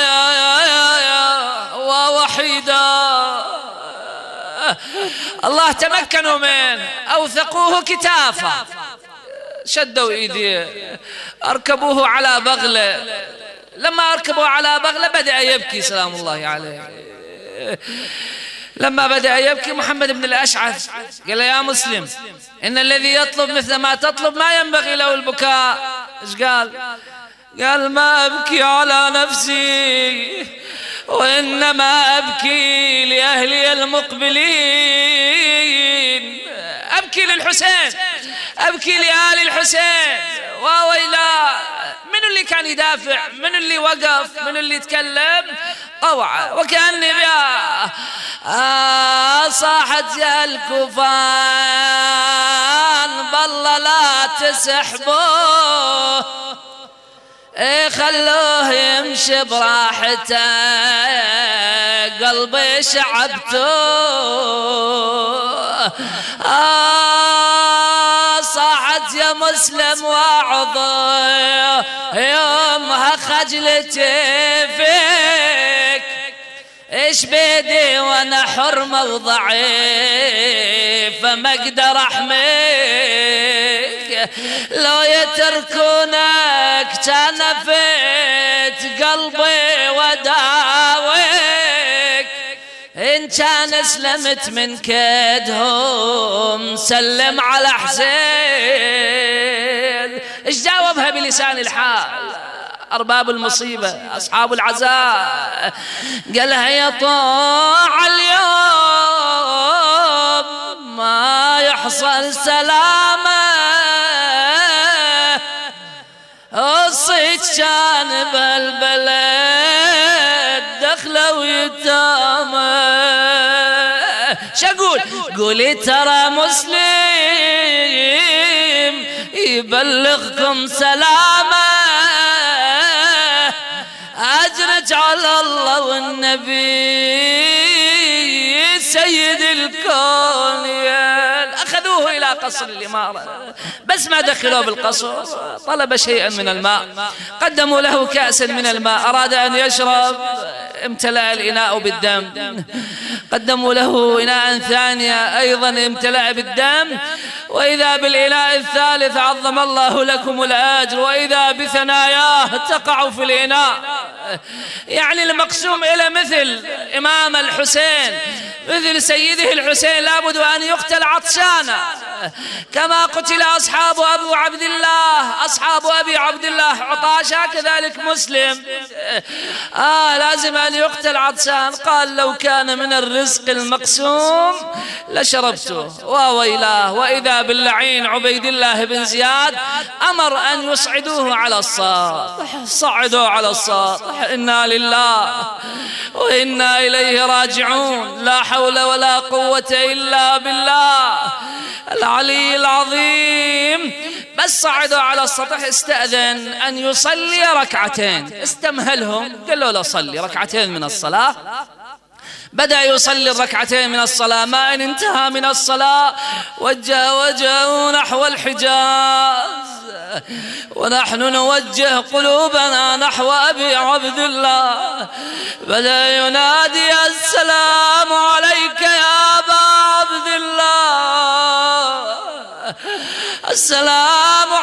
ووحيدا. الله تمكنوا منه، أوثقوه كتافا، شدوا ايديه، اركبوه على بغله. لما اركبوا على بغله بدأ يبكي سلام الله عليه. لما بدأ يبكي محمد بن الأشعث قال: يا مسلم، إن الذي يطلب مثل ما تطلب ما ينبغي له البكاء. ايش قال؟ قال: ما أبكي على نفسي، وإنما أبكي لأهلي المقبلين. أبكي للحسين، أبكي لآل الحسين، وويلا. من اللي كان يدافع؟ من اللي وقف؟ من اللي يتكلم؟ طوعا. وكأني بها آه صاحت يا الكوفان بالله لا تسحبوه، ايه خلوه يمشي براحته قلبي شعبته. آه صاحت يا مسلم واعظ يومها خجلتي فيك، ايش بيدي وانا حرمة وضعيف فما اقدر احميك، لو يتركونك كان فيت قلبي وداويك، ان كان اسلمت من كيدهم سلم على حسين. ايش جاوبها بلسان الحال أرباب المصيبة أصحاب العزاء؟ قالها يا طاع اليوم ما يحصل سلامة، الصيد كان بالبلد دخلوا يتامى. شقول؟ قولي ترى مسلم يبلغكم سلامة، أجرج على الله والنبي سيد الكون. أخذوه إلى قصر الإمارة، بس ما دخلوه بالقصر، طلب شيئا من الماء، قدموا له كأسا من الماء، أراد أن يشرب، امتلأ الإناء بالدم، قدموا له إناء ثانية أيضا امتلأ بالدم، وإذا بالإناء الثالث عظم الله لكم الأجر، وإذا بثناياه تقع في الإناء. يعني المقسوم إلى مثل إمام الحسين، مثل سيده الحسين، لابد أن يقتل عطشانا كما قتل أصحاب أبو عبد الله، أصحاب أبي عبد الله عطاشا، كذلك مسلم آه لازم أن يقتل عطشان. قال لو كان من الرزق المقسوم لشربته. وويلاه. وإذا باللعين عبيد الله بن زياد أمر أن يصعدوه على السطح، صعدوا على السطح. إنا لله وإنا إليه راجعون، لا حول ولا قوة إلا بالله العلي العظيم. بس صعدوا على السطح، استأذن أن يصلي ركعتين، استمهلهم، قالوا له صلي ركعتين من الصلاة. بدأ يصلي الركعتين من الصلاة، ما إن انتهى من الصلاة وجه وجهه نحو الحجاز، ونحن نوجه قلوبنا نحو أبي عبد الله. بدأ ينادي السلام عليك يا أبا عبد الله، السلام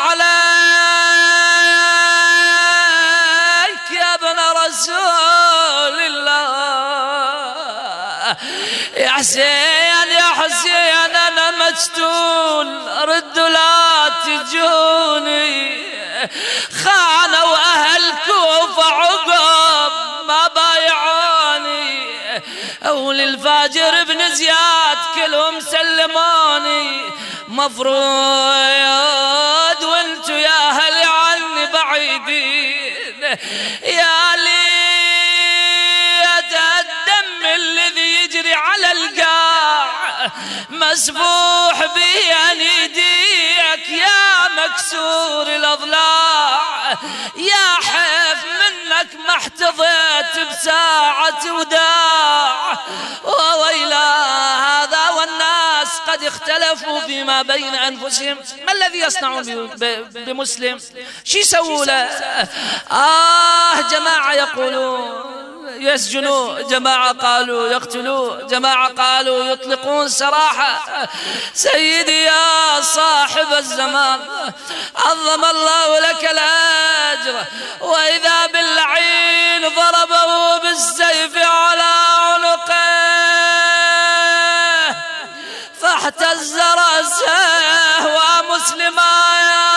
عليك يا ابن رسول الله. يا حسين يا حسين أنا مجتول، ردوا لا تجوني، خانوا أهل كوفة عقب ما بايعوني، أولي الفاجر بن زياد كلهم سلموني، مفروض وانتو يا أهل عني بعيدين، يا لي الدم الذي يجري على القاع مسفوح بين يديك، يا مكسور الأضلاع، يا حيف منك ما احتضيت بساعة وداع. وويلا هذا والناس قد اختلفوا فيما بين أنفسهم، ما الذي يصنعون بمسلم؟ شو يسووا له؟ آه جماعة يقولون يسجنوا، جماعة قالوا يقتلوا، جماعة قالوا يطلقون سراحة. سيدي يا صاحب الزمان عظم الله لك الأجر، وإذا باللعين ضربه بالسيف على عنقه فاحتز رأسه ومسلمايا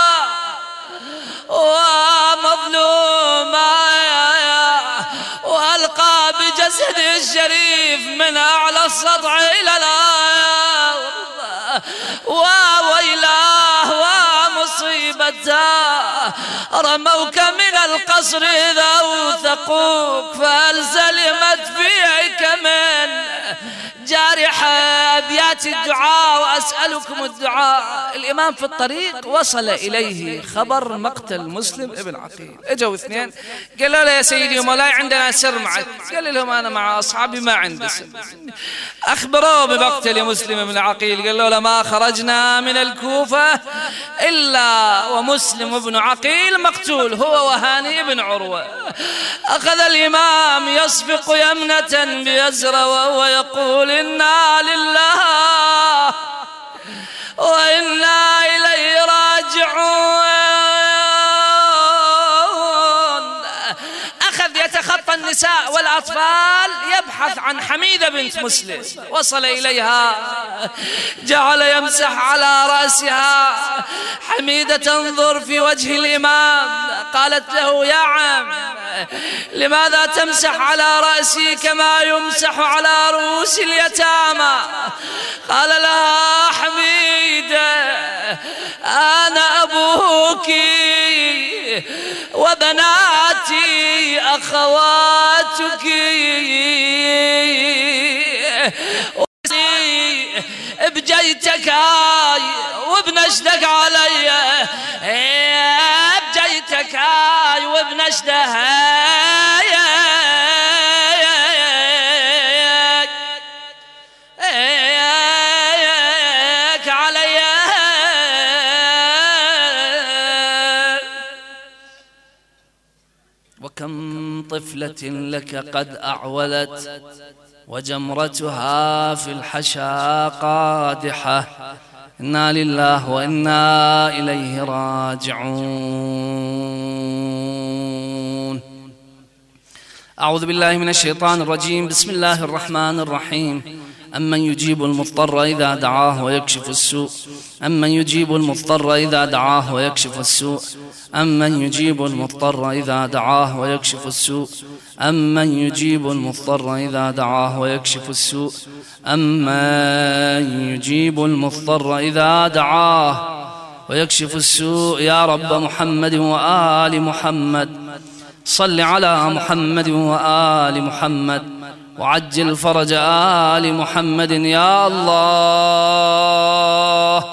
ومظلومايا، وألقى بجسد الشريف من أعلى السطح إلى الأرض. وويلاه ومصيبه مصيبته، رموك من القصر إذا وثقوك، فهل سلمت فيك من جارحة أبيات الدعاء وأسألكم الدعاء. الإمام في الطريق وصل إليه خبر مقتل مسلم ابن عقيل. اجوا اثنين قالوا له يا سيدي ومولاي عندنا سر معك. قال لهم أنا مع أصحابي ما عندي سر. أخبروه بمقتل مسلم ابن عقيل، قالوا له ما خرجنا من الكوفة إلا ومسلم ابن عقيل مقتول هو وهاني بن عروة. أخذ الإمام يصفق يمنة بيسرى وهو يقول إنا لله وإنا إليه راجعون. أخذ يتخطى النساء والأطفال يبحث عن حميدة بنت مسلم، وصل إليها جعل يمسح على رأسها. حميدة تنظر في وجه الإمام، قالت له يا عم لماذا تمسح على رأسي كما يمسح على رؤوس اليتامى؟ قال لها حميدة أنا أبوك وبناتي أخواتك بجيتك وبنشدك علي، بجيتك وبنشدك علي. وكم طفلة لك قد أعولت وجمرتها في الحشا قادحة. إنا لله وإنا إليه راجعون. أعوذ بالله من الشيطان الرجيم. بسم الله الرحمن الرحيم. أمن يجيب المضطر إذا دعاه ويكشف السوء أمن يجيب المضطر إذا دعاه ويكشف السوء أمن يجيب المضطر إذا دعاه ويكشف السوء أمن يجيب المضطر إذا دعاه ويكشف السوء أمن يجيب المضطر إذا دعاه ويكشف السوء. يا رب محمد وآل محمد صل على محمد وآل محمد وعجل فرج آل محمد يا الله.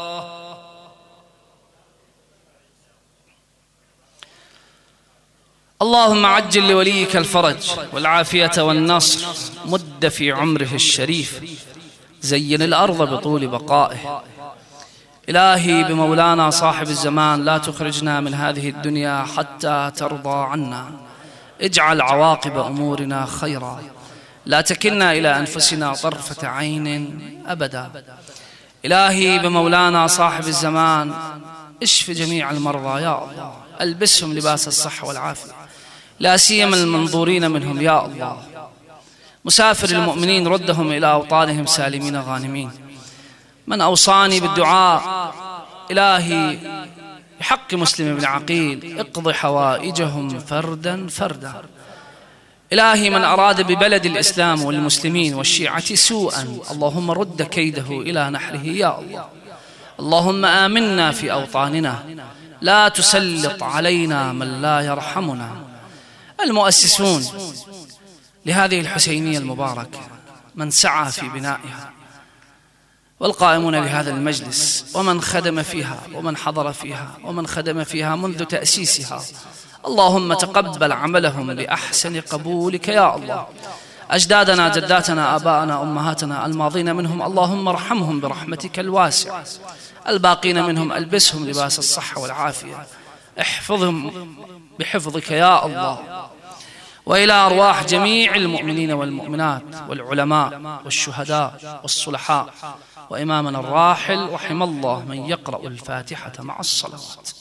اللهم عجل لوليك الفرج والعافية والنصر، مد في عمره الشريف، زين الأرض بطول بقائه. إلهي بمولانا صاحب الزمان لا تخرجنا من هذه الدنيا حتى ترضى عنا، اجعل عواقب أمورنا خيرا، لا تكلنا إلى أنفسنا طرفة عين أبدا. إلهي بمولانا صاحب الزمان اشف جميع المرضى يا الله، ألبسهم لباس الصحة والعافية، لا سيما المنظورين منهم يا الله. مسافر المؤمنين ردهم إلى أوطانهم سالمين غانمين. من أوصاني بالدعاء إلهي بحق مسلم بن عقيل اقض حوائجهم فردا فردا. إلهي من أراد ببلد الإسلام والمسلمين والشيعة سوءا اللهم رد كيده إلى نحره يا الله. اللهم آمنا في أوطاننا، لا تسلط علينا من لا يرحمنا. المؤسسون لهذه الحسينية المباركة، من سعى في بنائها، والقائمون لهذا المجلس، ومن خدم فيها ومن حضر فيها ومن خدم فيها منذ تأسيسها، اللهم تقبل عملهم بأحسن قبولك يا الله. أجدادنا جداتنا آباءنا أمهاتنا الماضين منهم اللهم ارحمهم برحمتك الواسعة، الباقين منهم ألبسهم لباس الصحة والعافية، احفظهم بحفظك يا الله. وإلى أرواح جميع المؤمنين والمؤمنات والعلماء والشهداء والصلحاء وإمامنا الراحل رحم الله من يقرأ الفاتحة مع الصلوات.